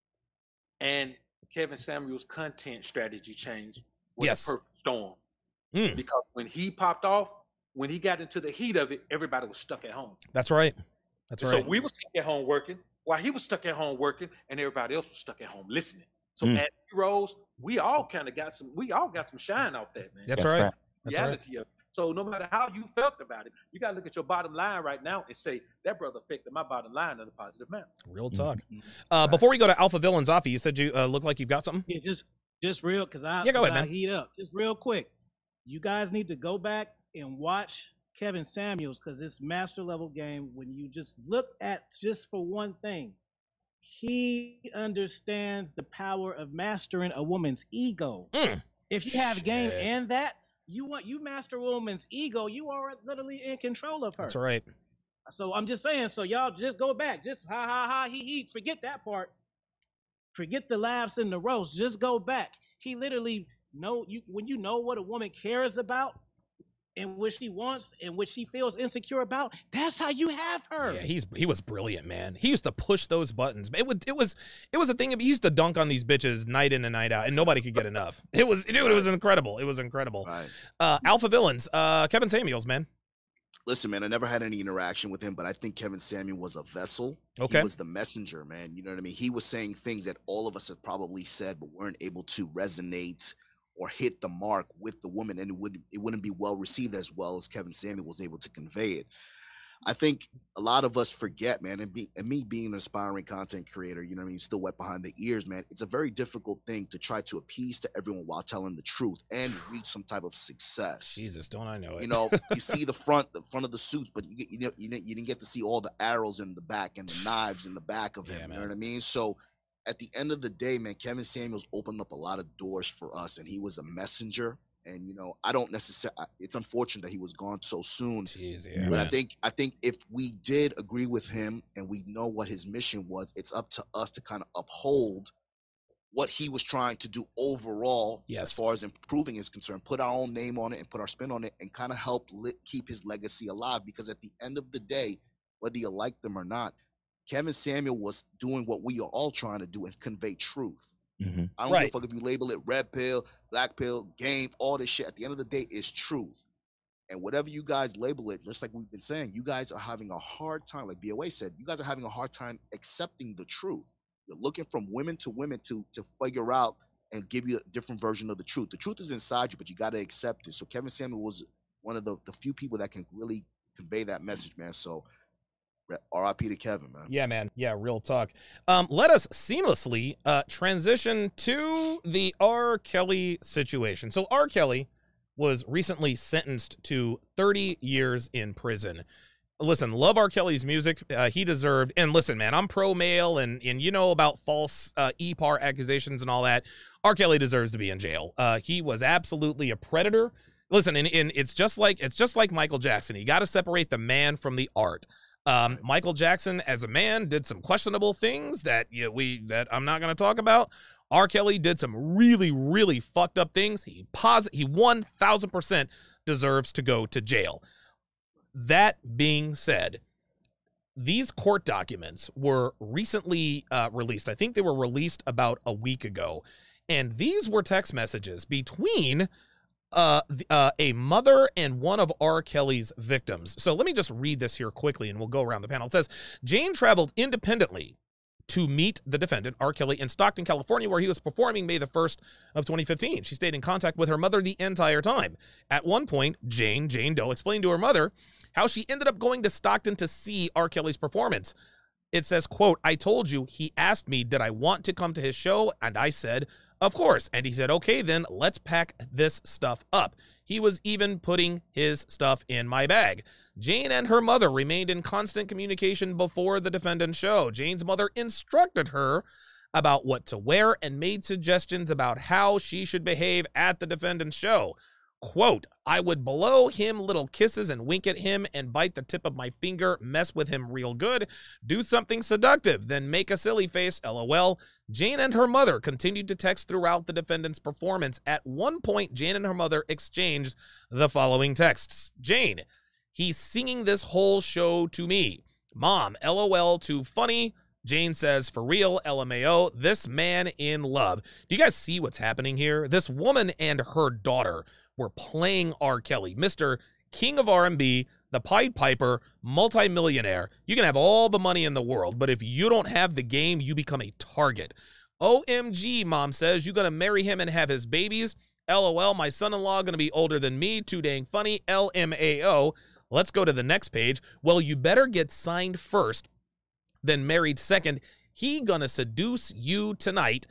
E: and Kevin Samuels' content strategy change was a perfect storm. Because when he popped off, when he got into the heat of it, everybody was stuck at home.
A: That's right. That's right.
E: So we were stuck at home working, while he was stuck at home working, and everybody else was stuck at home listening. So as heroes, we all got some shine off that, man.
A: That's right.
E: That's reality of it. So no matter how you felt about it, you got to look at your bottom line right now and say, that brother affected my bottom line in a positive manner.
A: Real talk. Before we go to Alpha Villains, Afi, you said you look like you've got something?
C: Yeah, just real, because I heat up. Just real quick. You guys need to go back and watch Kevin Samuels, because it's master level game. When you just look at, just for one thing, he understands the power of mastering a woman's ego. If you have game and that, you master a woman's ego, you are literally in control of her.
A: That's right.
C: So I'm just saying, so y'all just go back. Just ha ha ha he. Forget that part. Forget the laughs and the roast. Just go back. He literally when you know what a woman cares about and what she wants and what she feels insecure about, that's how you have her.
A: Yeah, he was brilliant, man. He used to push those buttons. It was a thing. He used to dunk on these bitches night in and night out, and nobody could get enough. It was incredible. It was incredible.
D: Right.
A: Alpha Villains, Kevin Samuels, man.
D: Listen, man, I never had any interaction with him, but I think Kevin Samuel was a vessel.
A: Okay.
D: He was the messenger, man. You know what I mean? He was saying things that all of us have probably said, but weren't able to resonate or hit the mark with the woman, and it wouldn't be well received as well as Kevin Samuel was able to convey it. I think a lot of us forget, man, and me being an aspiring content creator, you know what I mean, still wet behind the ears, man. It's a very difficult thing to try to appease to everyone while telling the truth and reach some type of success.
A: Jesus, don't I know it?
D: You know, you see the front of the suits, but you didn't get to see all the arrows in the back and the knives in the back of him.
A: Yeah,
D: you know
A: man.
D: what I mean? So at the end of the day, man, Kevin Samuels opened up a lot of doors for us, and he was a messenger. And you know, I don't necessarily. It's unfortunate that he was gone so soon.
A: Jeez, yeah.
D: But
A: Man.
D: I think if we did agree with him and we know what his mission was, it's up to us to kind of uphold what he was trying to do overall,
A: Yes.
D: as far as improving is concerned. Put our own name on it and put our spin on it, and kind of help keep his legacy alive. Because at the end of the day, whether you like them or not, Kevin Samuel was doing what we are all trying to do, and convey truth.
B: Mm-hmm.
D: I don't give a fuck if you label it red pill, black pill, game, all this shit. At the end of the day, it's truth. And whatever you guys label it, just like we've been saying, you guys are having a hard time, like BOA said, you guys are having a hard time accepting the truth. You're looking from women to figure out and give you a different version of the truth. The truth is inside you, but you got to accept it. So Kevin Samuel was one of the few people that can really convey that message, man. So R.I.P. to Kevin, man.
A: Yeah, man. Yeah, real talk. Let us seamlessly transition to the R. Kelly situation. So R. Kelly was recently sentenced to 30 years in prison. Listen, love R. Kelly's music. He deserved, and listen, man, I'm pro-male, and you know about false EPAR accusations and all that. R. Kelly deserves to be in jail. He was absolutely a predator. Listen, and it's just like Michael Jackson. You got to separate the man from the art. Michael Jackson as a man did some questionable things that I'm not going to talk about. R. Kelly did some really, really fucked up things. He 1000% deserves to go to jail. That being said, these court documents were recently released. I think they were released about a week ago. And these were text messages between a mother and one of R. Kelly's victims. So let me just read this here quickly and we'll go around the panel. It says, Jane traveled independently to meet the defendant, R. Kelly, in Stockton, California, where he was performing May the 1st of 2015. She stayed in contact with her mother the entire time. At one point, Jane Doe explained to her mother how she ended up going to Stockton to see R. Kelly's performance. It says, quote, I told you, he asked me, did I want to come to his show? And I said, of course. And he said, okay, then let's pack this stuff up. He was even putting his stuff in my bag. Jane and her mother remained in constant communication before the defendant's show. Jane's mother instructed her about what to wear and made suggestions about how she should behave at the defendant's show. Quote, I would blow him little kisses and wink at him and bite the tip of my finger, mess with him real good, do something seductive, then make a silly face, LOL. Jane and her mother continued to text throughout the defendant's performance. At one point, Jane and her mother exchanged the following texts. Jane, he's singing this whole show to me. Mom, LOL, too funny. Jane says, for real, LMAO, this man in love. Do you guys see what's happening here? This woman and her daughter were playing R. Kelly, Mr. King of R&B, the Pied Piper, multimillionaire. You can have all the money in the world, but if you don't have the game, you become a target. OMG, mom says, you gonna marry him and have his babies? LOL, my son-in-law gonna be older than me, too dang funny, LMAO. Let's go to the next page. Well, you better get signed first, then married second. He gonna seduce you tonight.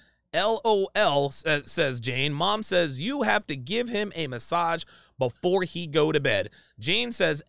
A: LOL, says Jane. Mom says you have to give him a massage before he go to bed. Jane says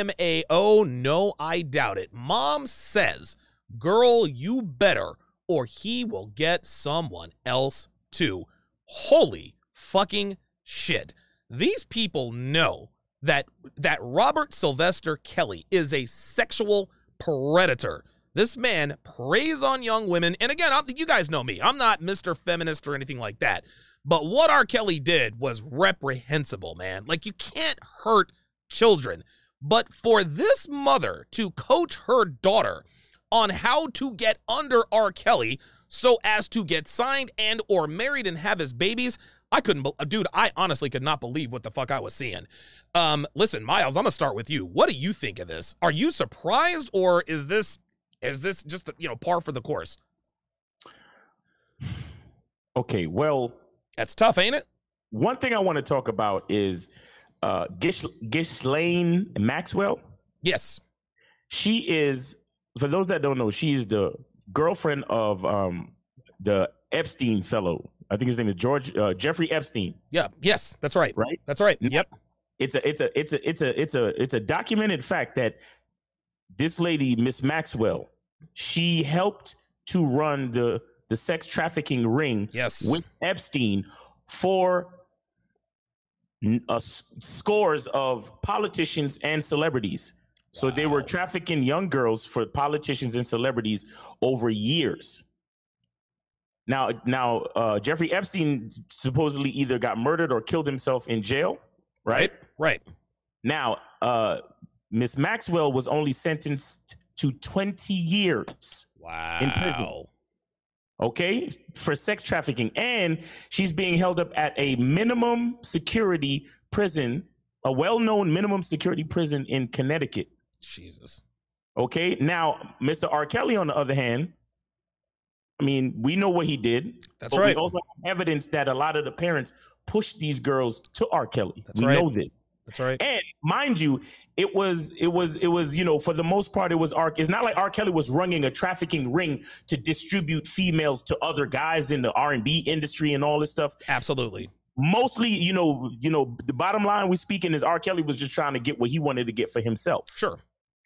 A: LMAO, no, I doubt it. Mom says, girl, you better, or he will get someone else too. Holy fucking shit. these people know that Robert Sylvester Kelly is a sexual predator. This man preys on young women. And again, you guys know me. I'm not Mr. Feminist or anything like that. But what R. Kelly did was reprehensible, man. Like, you can't hurt children. But for this mother to coach her daughter on how to get under R. Kelly so as to get signed and or married and have his babies, I honestly could not believe what the fuck I was seeing. Listen, Miles, I'm gonna start with you. What do you think of this? Are you surprised, or is this just, par for the course?
B: Okay, well,
A: that's tough, ain't it?
B: One thing I want to talk about is Ghislaine Maxwell.
A: Yes.
B: She is, for those that don't know, she's the girlfriend of the Epstein fellow. I think his name is Jeffrey Epstein.
A: Yeah. Yes, that's right.
B: Right.
A: That's right.
B: Now,
A: yep.
B: It's a documented fact that this lady, Miss Maxwell, she helped to run the sex trafficking ring.
A: Yes.
B: With Epstein for scores of politicians and celebrities. So they were trafficking young girls for politicians and celebrities over years. Now, Jeffrey Epstein supposedly either got murdered or killed himself in jail, right?
A: Right.
B: Now, Miss Maxwell was only sentenced to 20 years in prison. Okay, for sex trafficking, and she's being held up at a minimum security prison, a well-known minimum security prison in Connecticut.
A: Jesus.
B: Okay, now Mr. R. Kelly, on the other hand, I mean, we know what he did.
A: That's
B: but
A: right.
B: We also have evidence that a lot of the parents pushed these girls to R. Kelly.
A: That's
B: we
A: right.
B: know this.
A: That's right.
B: And mind you, it was, for the most part, it's not like R. Kelly was running a trafficking ring to distribute females to other guys in the R&B industry and all this stuff.
A: Absolutely.
B: Mostly, the bottom line we speaking is R. Kelly was just trying to get what he wanted to get for himself.
A: Sure.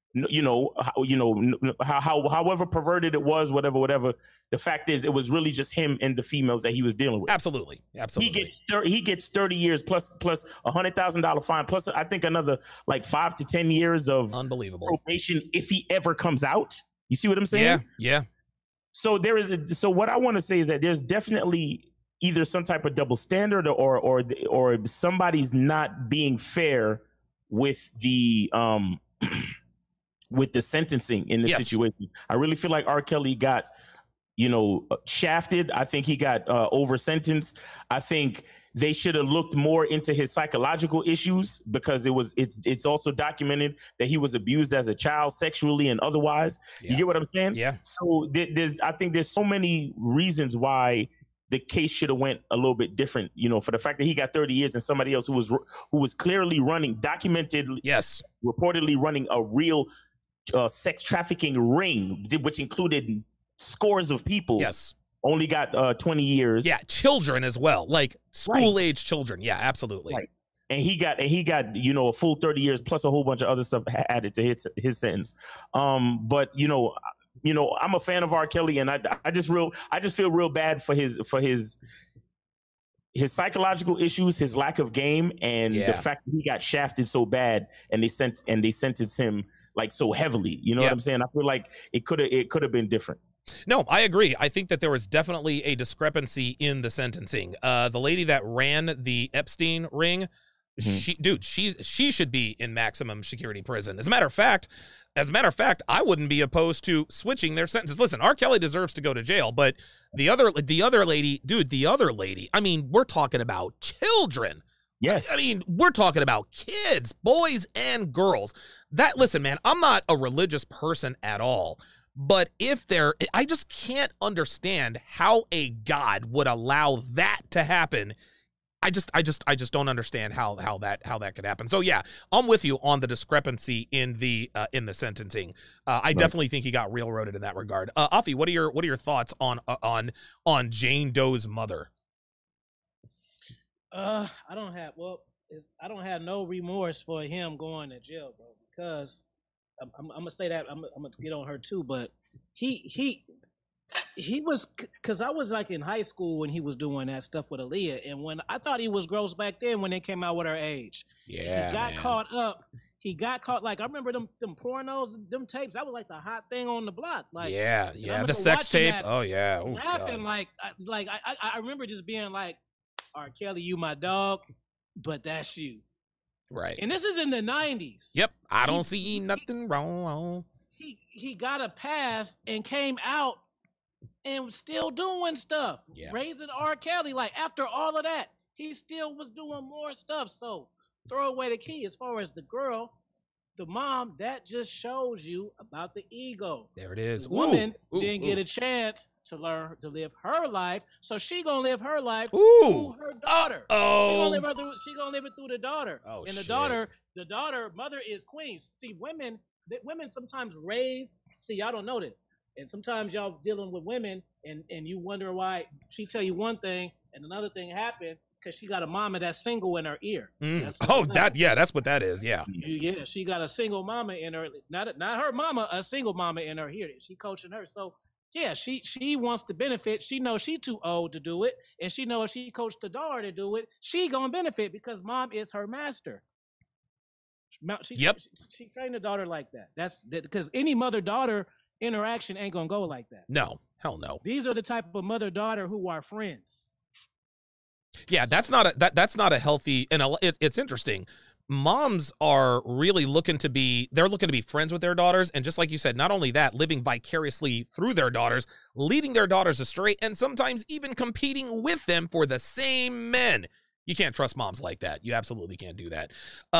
B: However perverted it was, whatever. The fact is, it was really just him and the females that he was dealing with.
A: Absolutely.
B: He gets 30 years plus $100,000 fine, plus I think another like 5 to 10 years of
A: unbelievable
B: probation if he ever comes out. You see what I'm saying?
A: Yeah.
B: So so what I want to say is that there's definitely either some type of double standard or somebody's not being fair with the with the sentencing in this situation. I really feel like R. Kelly got, shafted. I think he got over sentenced. I think they should have looked more into his psychological issues, because it's also documented that he was abused as a child, sexually and otherwise. You get what I'm saying?
A: Yeah.
B: So I think there's so many reasons why the case should have went a little bit different, for the fact that he got 30 years and somebody else who was clearly reportedly running a real sex trafficking ring, which included scores of people.
A: Yes.
B: Only got 20 years.
A: Yeah, children as well, like school-age children. Yeah, absolutely.
B: Right. And he got a full 30 years plus a whole bunch of other stuff added to his sentence. But I'm a fan of R. Kelly, and I just feel real bad for his psychological issues, his lack of game, and the fact that he got shafted so bad, and they sentenced him like so heavily. You know what I'm saying? I feel like it could have been different.
A: No, I agree. I think that there was definitely a discrepancy in the sentencing. The lady that ran the Epstein ring, she should be in maximum security prison. As a matter of fact, I wouldn't be opposed to switching their sentences. Listen, R. Kelly deserves to go to jail, but the other lady, I mean, we're talking about children.
B: Yes.
A: I mean, we're talking about kids, boys and girls. Listen, man, I'm not a religious person at all, but I just can't understand how a God would allow that to happen. I just don't understand how that could happen. So yeah, I'm with you on the discrepancy in the sentencing. I definitely think he got railroaded in that regard. Afi, what are your thoughts on Jane Doe's mother?
C: I don't have no remorse for him going to jail, bro, because I'm gonna say that I'm gonna get on her too, but he he was, because I was like in high school when he was doing that stuff with Aaliyah, and when I thought he was gross back then when they came out with her age.
A: Yeah,
C: he got
A: man.
C: caught up. He got caught. Like I remember them pornos, them tapes. That was like the hot thing on the block. Like
A: yeah,
C: I
A: yeah,
C: remember
A: the sex
C: watching
A: tape.
C: that,
A: Oh yeah, oh,
C: laughing
A: God.
C: I remember just being like, "R. Kelly, you my dog, but that's you."
A: Right.
C: And this is in the 90s.
A: Yep. I don't
C: He-
A: see nothing wrong.
C: He got a pass and came out and was still doing stuff.
A: Yeah.
C: Raising R. Kelly. Like after all of that, he still was doing more stuff. So throw away the key. As far as the girl, the mom, that just shows you about the ego.
A: There it is.
C: The woman
A: Ooh,
C: didn't
A: ooh,
C: get a chance to learn to live her life, so she gonna live her life
A: Ooh.
C: through her daughter.
A: Oh.
C: She gonna live it through the daughter.
A: Oh,
C: and the
A: shit.
C: daughter, mother is queen. See, women sometimes raise. See, y'all don't know this, and sometimes y'all dealing with women, and you wonder why she tell you one thing and another thing happened because she got a mama that's single in her ear. That's what
A: Oh,
C: I'm saying.
A: that's what that is. Yeah.
C: Yeah, she got a single mama in her, not her mama, a single mama in her here. She coaching her. So yeah, she wants to benefit. She knows she too old to do it, and she knows if she coached the daughter to do it, she gonna benefit because mom is her master.
A: Yep.
C: She trained the daughter like that. That's because any mother-daughter interaction ain't gonna go like that.
A: No, hell no.
C: These are the type of mother-daughter who are friends.
A: Yeah, that's not a healthy. And it's interesting. Moms are really looking to be friends with their daughters, and just like you said, not only that, living vicariously through their daughters, leading their daughters astray, and sometimes even competing with them for the same men. You can't trust moms like that. You absolutely can't do that.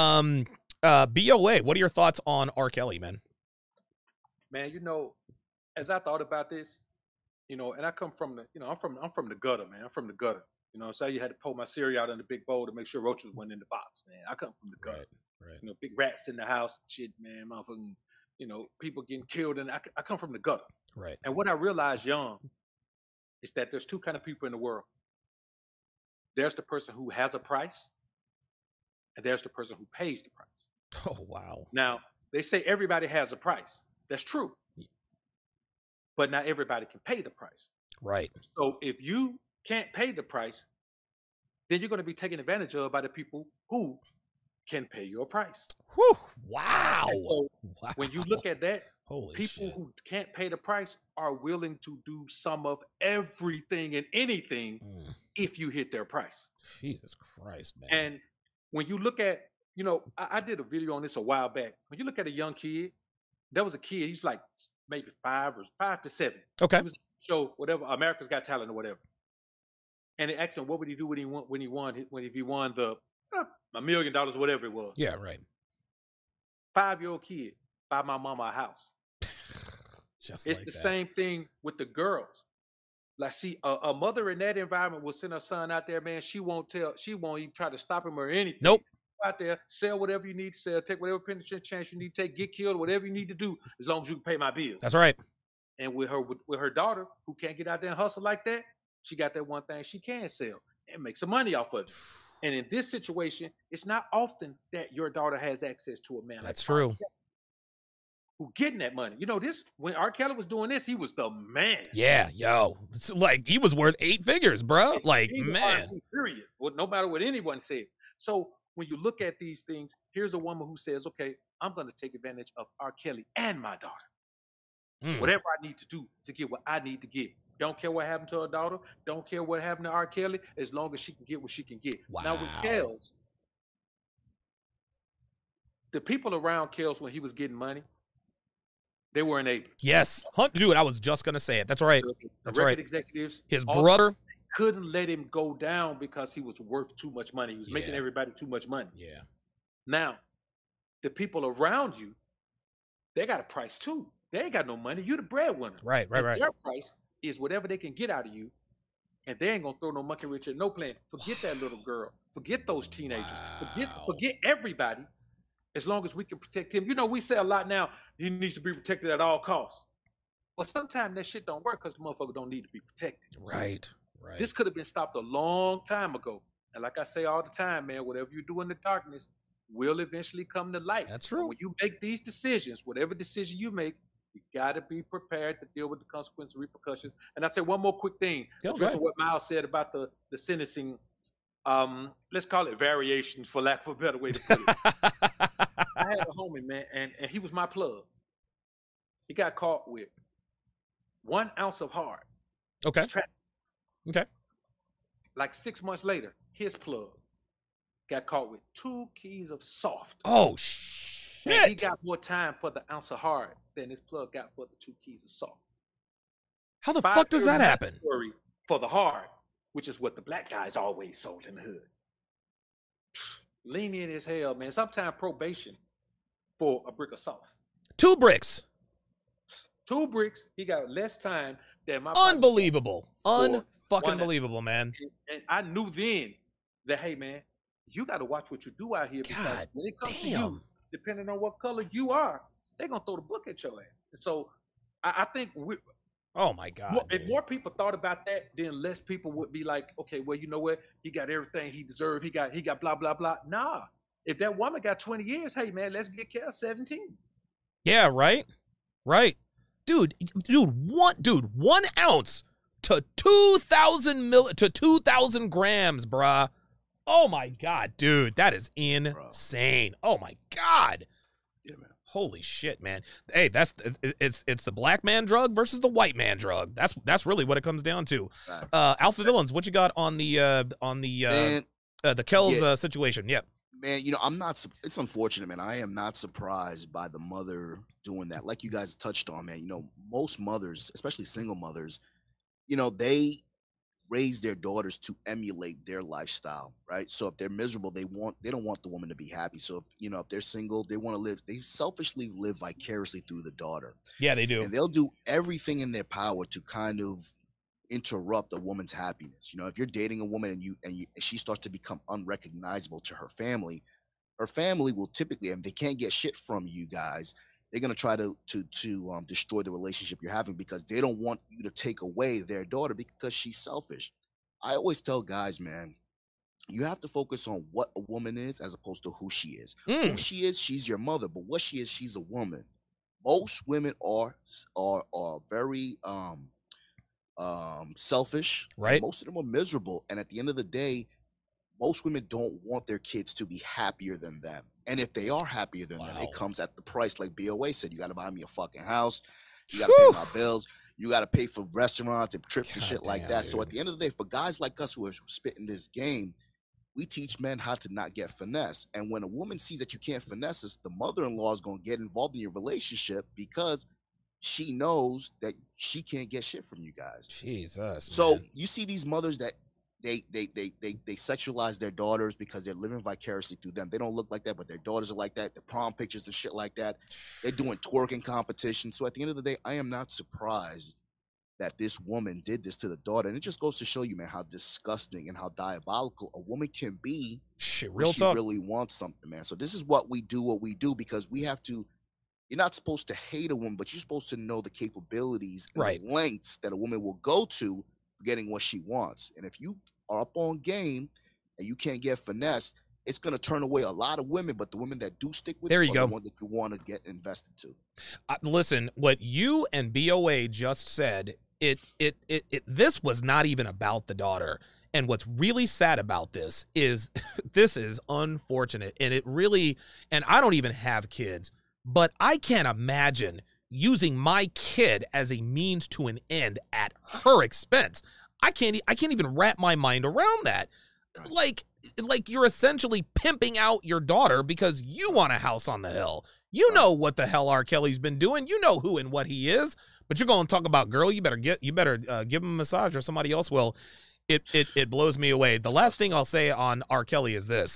A: BOA, what are your thoughts on R. Kelly, man?
E: Man, as I thought about this, and I come from I'm from the gutter, man. I'm from the gutter. So you had to pour my cereal out in the big bowl to make sure roaches went in the box, man. I come from the gutter.
A: Right.
E: Big rats in the house, shit, man, motherfucking, people getting killed, and I come from the gutter.
A: Right.
E: And what I realized young is that there's two kind of people in the world. There's the person who has a price, and there's the person who pays the price.
A: Oh, wow.
E: Now, they say everybody has a price. That's true. But not everybody can pay the price.
A: Right.
E: So if you can't pay the price, then you're going to be taken advantage of by the people who can pay your price.
A: Whew. Wow.
E: And so when you look at that,
A: holy
E: people
A: shit.
E: who can't pay the price are willing to do some of everything and anything if you hit their price.
A: Jesus Christ, man.
E: And when you look at, I did a video on this a while back. When you look at a young kid, there was a kid, he's like maybe 5 to 7.
A: Okay.
E: He was show whatever, America's Got Talent or whatever. And they asked him, what would he do when he won the $1 million or whatever it was.
A: Yeah, right.
E: 5-year-old kid buy my mama a house.
A: Just
E: It's
A: like
E: the
A: that.
E: same thing with the girls. Like, see, a mother in that environment will send her son out there, man. She won't even try to stop him or anything.
A: Nope.
E: Out there, sell whatever you need to sell, take whatever penitentiary chance you need to take, get killed, whatever you need to do, as long as you can pay my bills.
A: That's right.
E: And with her daughter, who can't get out there and hustle like that, she got that one thing she can sell and make some money off of it. And in this situation, it's not often that your daughter has access to a man.
A: That's
E: like
A: true.
E: Who getting that money? This when R. Kelly was doing this, he was the man.
A: Yeah, yo. It's like he was worth 8 figures, bro. Like,
E: He was
A: man.
E: R&B, period. Well, no matter what anyone said. So when you look at these things, here's a woman who says, okay, I'm going to take advantage of R. Kelly and my daughter. Whatever I need to do to get what I need to get. Don't care what happened to her daughter. Don't care what happened to R. Kelly, as long as she can get what she can get.
A: Wow.
E: Now with Kels, the people around Kels when he was getting money, they were enabled.
A: Yes. Dude, I was just going to say it. That's right. That's
E: record
A: right.
E: executives.
A: His
E: all
A: brother.
E: couldn't let him go down because he was worth too much money. He was making
A: Yeah.
E: everybody too much money.
A: Yeah.
E: Now, the people around you, they got a price too. They ain't got no money. You the breadwinner.
A: Right.
E: And their price is whatever they can get out of you, and they ain't gonna throw no monkey wrench at no plan. Forget that little girl. Forget those teenagers.
A: Wow.
E: Forget everybody. As long as we can protect him. We say a lot now, he needs to be protected at all costs. But sometimes that shit don't work because the motherfucker don't need to be protected.
A: Right.
E: This could have been stopped a long time ago. And like I say all the time, man, whatever you do in the darkness will eventually come to light.
A: That's
E: But
A: true.
E: when you make these decisions, whatever decision you make, You got to be prepared to deal with the consequences, repercussions. And I say one more quick thing.
A: Go
E: Just
A: ahead.
E: what Miles said about the sentencing. Let's call it variations, for lack of a better way to put it. I had a homie, man, and he was my plug. He got caught with 1 ounce of hard.
A: Okay. Okay.
E: Like 6 months later, his plug got caught with 2 keys of soft.
A: Oh,
E: And he
A: shit.
E: got more time for the ounce of hard than his plug got for the 2 keys of soft.
A: How the fuck does that happen?
E: For the hard, which is what the black guys always sold in the hood. Lenient as hell, man. Sometimes probation for a brick of soft.
A: 2 bricks.
E: 2 bricks, he got less time than my
A: Unbelievable.
E: For
A: Unfucking believable, man.
E: And I knew then that, hey, man, you got to watch what you do out here, because
A: God
E: when it comes to
A: damn.
E: you, depending on what color you are, they're going to throw the book at your ass. And so I think
A: Oh my God.
E: if
A: dude.
E: more people thought about that, then less people would be like, okay, well, you know what? He got everything he deserved. He got blah, blah, blah. Nah. If that woman got 20 years, hey, man, let's get Kel 17.
A: Yeah, right? Right. Dude, 1 ounce to 2,000 grams, bruh. Oh my God, dude, that is insane. Oh my God.
D: Yeah, man.
A: Holy shit, man. Hey, it's the black man drug versus the white man drug. That's really what it comes down to.
D: Facts.
A: Alpha Villains, what you got on the
D: Man,
A: Kells situation? Yep.
D: man, you know, it's unfortunate, man. I am not surprised by the mother doing that. Like you guys touched on, man, you know, most mothers, especially single mothers, you know, they raise their daughters to emulate their lifestyle, right? So if they're miserable, they don't want the woman to be happy. So if, you know, if they're single, they selfishly live vicariously through the daughter.
A: Yeah, they do.
D: And they'll do everything in their power to kind of interrupt a woman's happiness. You know, if you're dating a woman and she starts to become unrecognizable to her family will typically, and they can't get shit from you guys, they're gonna try to destroy the relationship you're having, because they don't want you to take away their daughter because she's selfish. I always tell guys, man, you have to focus on what a woman is as opposed to who she is. Who she is, she's your mother, but what she is, she's a woman. Most women are very selfish,
A: Right.
D: Most of them are miserable, and at the end of the day, most women don't want their kids to be happier than them. And if they are happier than them,
A: Wow.
D: it comes at the price. Like BOA said, you got to buy me a fucking house, you got to pay my bills, you got to pay for restaurants and trips and shit like
A: damn,
D: that. So
A: dude.
D: at the end of the day, for guys like us who are spitting this game, we teach men how to not get finessed. And when a woman sees that you can't finesse us, the mother-in-law is going to get involved in your relationship because she knows that she can't get shit from you guys.
A: Jesus.
D: So
A: man.
D: you see these mothers that they sexualize their daughters because they're living vicariously through them. They don't look like that, but their daughters are like that. The prom pictures and shit like that. They're doing twerking competitions. So at the end of the day, I am not surprised that this woman did this to the daughter. And it just goes to show you, man, how disgusting and how diabolical a woman can be
A: Shit,
D: when
A: real
D: she
A: talk.
D: really wants something, man. So this is what we do, because we have to. You're not supposed to hate a woman, but you're supposed to know the capabilities and
A: Right.
D: the lengths that a woman will go to for getting what she wants. And if you are up on game and you can't get finesse, it's going to turn away a lot of women, but the women that do stick with
A: There
D: you
A: you
D: are
A: go.
D: the ones that you want to get invested to.
A: Listen, what you and BOA just said, this was not even about the daughter. And what's really sad about this is this is unfortunate. And it really, and I don't even have kids, but I can't imagine using my kid as a means to an end at her expense. I can't even wrap my mind around that. Like you're essentially pimping out your daughter because you want a house on the hill. You know what the hell R. Kelly's been doing. You know who and what he is. But you're going to talk about, girl, you better give him a massage or somebody else will. It blows me away. The last thing I'll say on R. Kelly is this.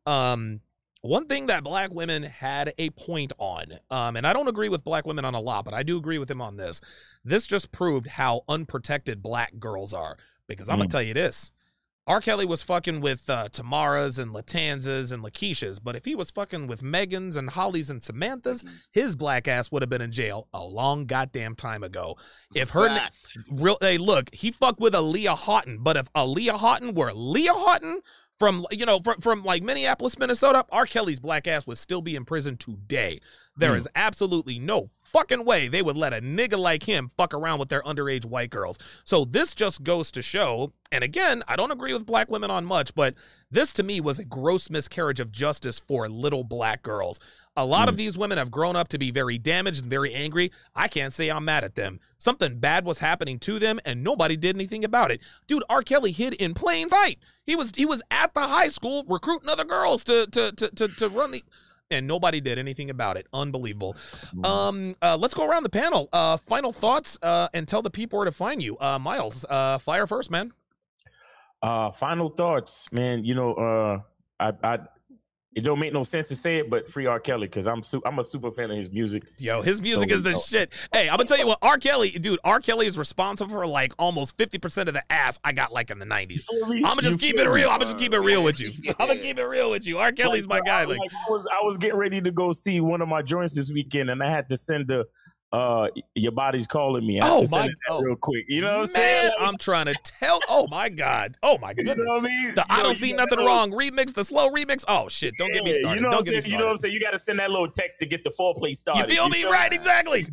A: One thing that black women had a point on, and I don't agree with black women on a lot, but I do agree with him on this. This just proved how unprotected black girls are. Because I'm going to tell you this. R. Kelly was fucking with Tamaras and Latanzas and Lakeishas, but if he was fucking with Megans and Hollies and Samanthas, his black ass would have been in jail a long goddamn time ago. If her hey, look, he fucked with Aaliyah Houghton, but if Aaliyah Houghton were Leah Houghton, from like Minneapolis, Minnesota, R. Kelly's black ass would still be in prison today. There is absolutely no fucking way they would let a nigga like him fuck around with their underage white girls. So this just goes to show, and again, I don't agree with black women on much, but this to me was a gross miscarriage of justice for little black girls. A lot of these women have grown up to be very damaged and very angry. I can't say I'm mad at them. Something bad was happening to them, and nobody did anything about it. Dude, R. Kelly hid in plain sight. He was at the high school recruiting other girls to run the... And nobody did anything about it. Unbelievable. Let's go around the panel. Final thoughts, and tell the people where to find you. Miles, fire first, man.
B: Final thoughts, man. You know, it don't make no sense to say it, but free R. Kelly, because I'm a super fan of his music.
A: Yo, his music is the shit. Hey, I'm gonna tell you what, R. Kelly is responsible for like almost 50% of the ass I got like in the 90s. I'm gonna just keep it real. I'm gonna just keep it real with you. I'm gonna keep it real with you. R. Kelly's my guy. Like
B: I was getting ready to go see one of my joints this weekend, and I had to send the Your Body's Calling Me. I had to send it real quick. You know what I'm saying? Like,
A: I'm trying to tell. Oh my God. Oh my goodness.
B: You know what I mean?
A: I don't see nothing wrong remix, the slow remix. Oh shit. Don't get me started.
B: You know what I'm saying? You got to send that little text to get the foreplay started.
A: You feel me? Right, exactly.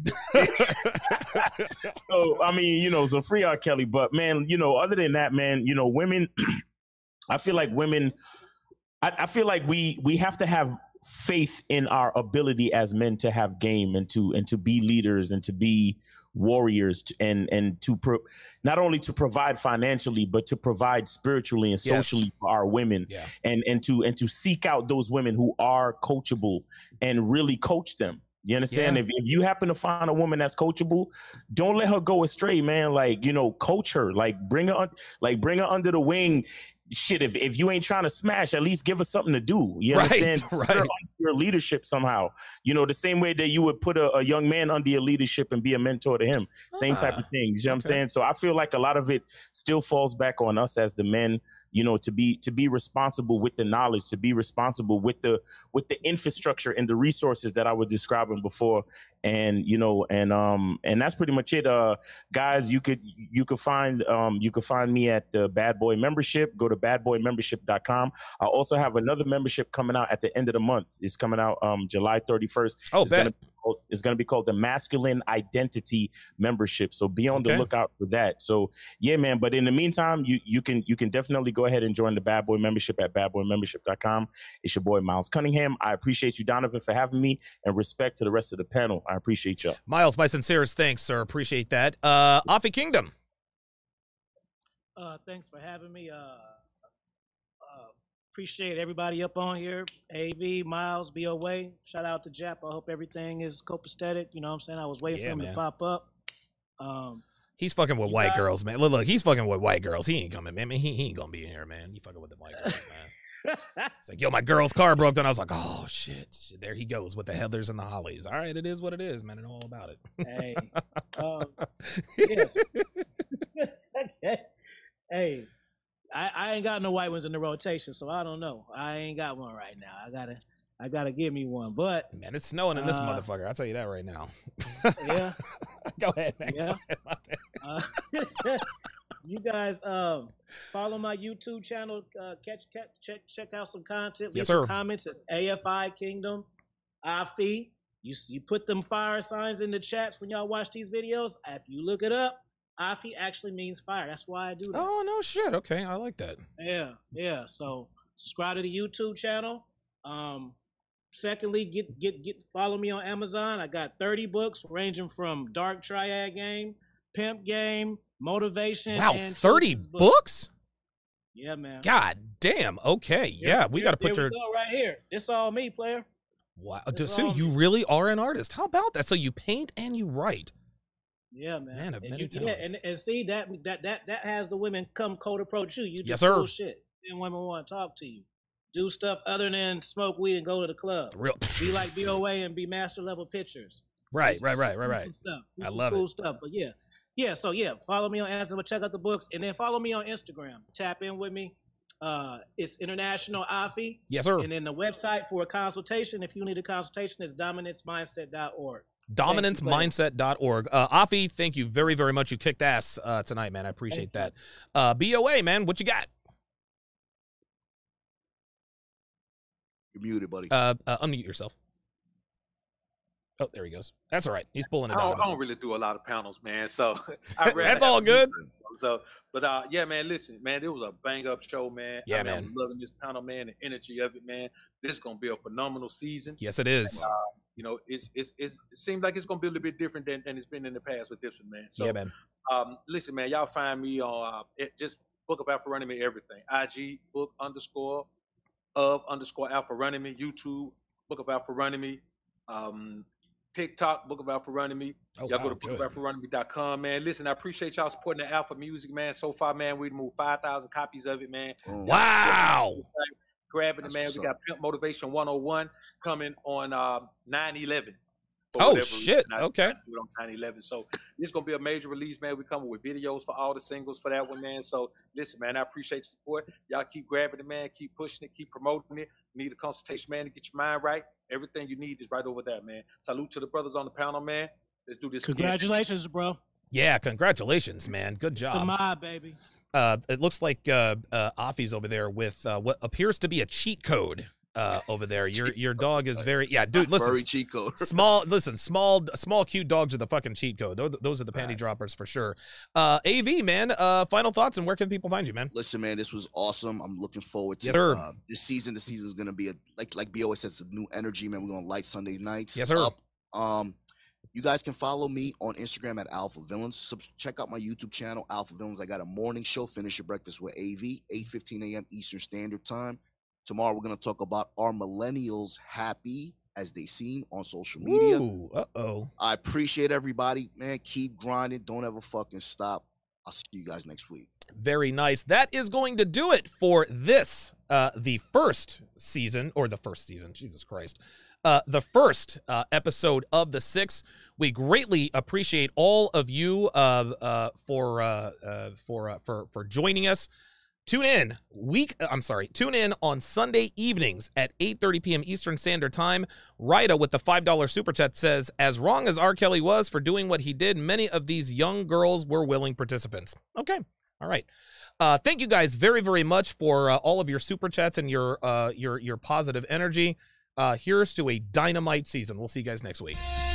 B: So, I mean, you know, so free R. Kelly. But man, you know, other than that, man, you know, women, I feel like we have to have faith in our ability as men to have game and to be leaders and to be warriors and not only to provide financially but to provide spiritually and socially for our women, and to seek out those women who are coachable and really coach them. You understand? If you happen to find a woman that's coachable, don't let her go astray, man. Like, you know, coach her, like bring her under the wing. Shit, if you ain't trying to smash, at least give her something to do. You understand?
A: Right.
B: Put her under your leadership somehow. You know, the same way that you would put a young man under your leadership and be a mentor to him. Same type of things. You know what I'm saying? So I feel like a lot of it still falls back on us as the men, you know, to be responsible with the knowledge, to be responsible with the infrastructure and the resources that I was describing before. And, you know, and that's pretty much it. Guys, you could find me at the Bad Boy membership. Go to badboymembership.com. I also have another membership coming out at the end of the month. It's coming out July 31st. It's going to be called the Masculine Identity Membership. So be on the lookout for that. So yeah, man. But in the meantime, you can definitely go ahead and join the Bad Boy membership at badboymembership.com. It's your boy Miles Cunningham. I appreciate you, Donovan, for having me, and respect to the rest of the panel. I appreciate you.
A: Miles, my sincerest thanks, sir. Appreciate that. Afi Kingdom.
C: Thanks for having me. Appreciate everybody up on here. AV, Miles, BOA. Shout out to Jap. I hope everything is copacetic. You know what I'm saying? I was waiting for him to pop up.
A: He's fucking with white girls, man. Look, he's fucking with white girls. He ain't coming, man. He ain't gonna be in here, man. He fucking with the white girls, man. It's like, yo, my girl's car broke down. I was like, oh shit. There he goes with the Heathers and the Hollies. All right, it is what it is, man. I know all about it.
C: Hey. Yes. Okay. Hey. I ain't got no white ones in the rotation, so I don't know. I ain't got one right now. I gotta give me one. But
A: man, it's snowing in this motherfucker. I'll tell you that right now.
C: Yeah.
A: Go ahead, man.
C: Yeah. You guys follow my YouTube channel. Check out some content. Leave some comments. It's AFI Kingdom. Afi. You put them fire signs in the chats when y'all watch these videos. If you look it up, Afi actually means fire. That's why I do that.
A: Oh, no shit. Okay, I like that.
C: Yeah. So subscribe to the YouTube channel. Secondly, get follow me on Amazon. I got 30 books ranging from Dark Triad Game, Pimp Game, Motivation.
A: Wow, and 30 books?
C: Yeah, man.
A: God damn. Okay. Yeah, we got to put your...
C: Go right here. This all me, player.
A: Wow. So you really are an artist. How about that? So you paint and you write.
C: Yeah, man.
A: Man of many talents.
C: And see that has the women come cold approach you. You do cool shit. And women want to talk to you. Do stuff other than smoke weed and go to the club. Be like BOA and be master level pitchers.
A: Right.
C: I love cool stuff. But yeah. So follow me on Amazon. Check out the books, and then follow me on Instagram. Tap in with me. It's International Afi.
A: Yes, sir.
C: And then the website for a consultation, if you need a consultation, is dominancemindset.org.
A: DominanceMindset.org. Afi, thank you very, very much. You kicked ass tonight, man. I appreciate that. BOA, man, what you got?
D: You're muted, buddy.
A: Unmute yourself. Oh, there he goes. That's all right. He's pulling it
E: I
A: out.
E: don't really do a lot of panels, man. So
A: That's all good.
E: So, but yeah, man, listen, man, it was a bang up show, man.
A: Yeah,
E: I mean,
A: man.
E: I'm loving this panel, man, the energy of it, man. This is gonna be a phenomenal season.
A: Yes, it is.
E: You know, it seems like it's gonna be a little bit different than it's been in the past with this one, man. So,
A: Yeah, man.
E: Listen, man, y'all find me on just Book of Alpha Running Me, everything. IG book_of_Alpha Running Me, YouTube Book of Alpha Running Me, TikTok Book of Alpha Running Me.
A: Oh,
E: Y'all
A: wow,
E: go to
A: good.
E: bookofalpharunning.com, man. Listen, I appreciate y'all supporting the Alpha music, man. So far, man, we moved 5,000 copies of it, man.
D: Oh,
A: Wow.
E: Grabbing
D: That's
E: it, man.
D: what's
E: We got Pimp Motivation 101 coming on 9/11.
A: Oh, shit. Okay.
E: Do it on 9/11. So this is gonna be a major release, man. We coming with videos for all the singles for that one, man. So listen, man, I appreciate the support. Y'all keep grabbing it, man. Keep pushing it. Keep promoting it. Need a consultation, man, to get your mind right. Everything you need is right over there, man. Salute to the brothers on the panel, man. Let's do this.
C: Congratulations, bro.
A: Yeah, congratulations, man. Good
C: The
A: job.
C: mob, baby.
A: It looks like Afi's over there with what appears to be a cheat code over there. Your dog is very dude. Listen,
D: Furry cheat code.
A: small cute dogs are the fucking cheat code. Those are the panty droppers for sure. AV man, final thoughts and where can people find you, man?
D: Listen, man, this was awesome. I'm looking forward to
A: Yes, sir.
D: this season. The season is gonna be like B always says, a new energy, man. We're gonna light Sunday nights.
A: Yes, sir.
D: Up. You guys can follow me on Instagram at Alpha Villains. Check out my YouTube channel, Alpha Villains. I got a morning show, Finish Your Breakfast with AV, 8:15 a.m. Eastern Standard Time. Tomorrow, we're going to talk about, are millennials happy as they seem on social media?
A: Ooh, uh-oh.
D: I appreciate everybody. Man, keep grinding. Don't ever fucking stop. I'll see you guys next week.
A: Very nice. That is going to do it for this, the first season, Jesus Christ. The first episode of the 6. We greatly appreciate all of you for joining us. Tune in on Sunday evenings at 8:30 p.m. Eastern Standard Time. Rida with the $5 super chat says, as wrong as R. Kelly was for doing what he did, many of these young girls were willing participants. Okay. All right. Thank you guys very, very much for all of your super chats and your positive energy. Here's to a dynamite season. We'll see you guys next week.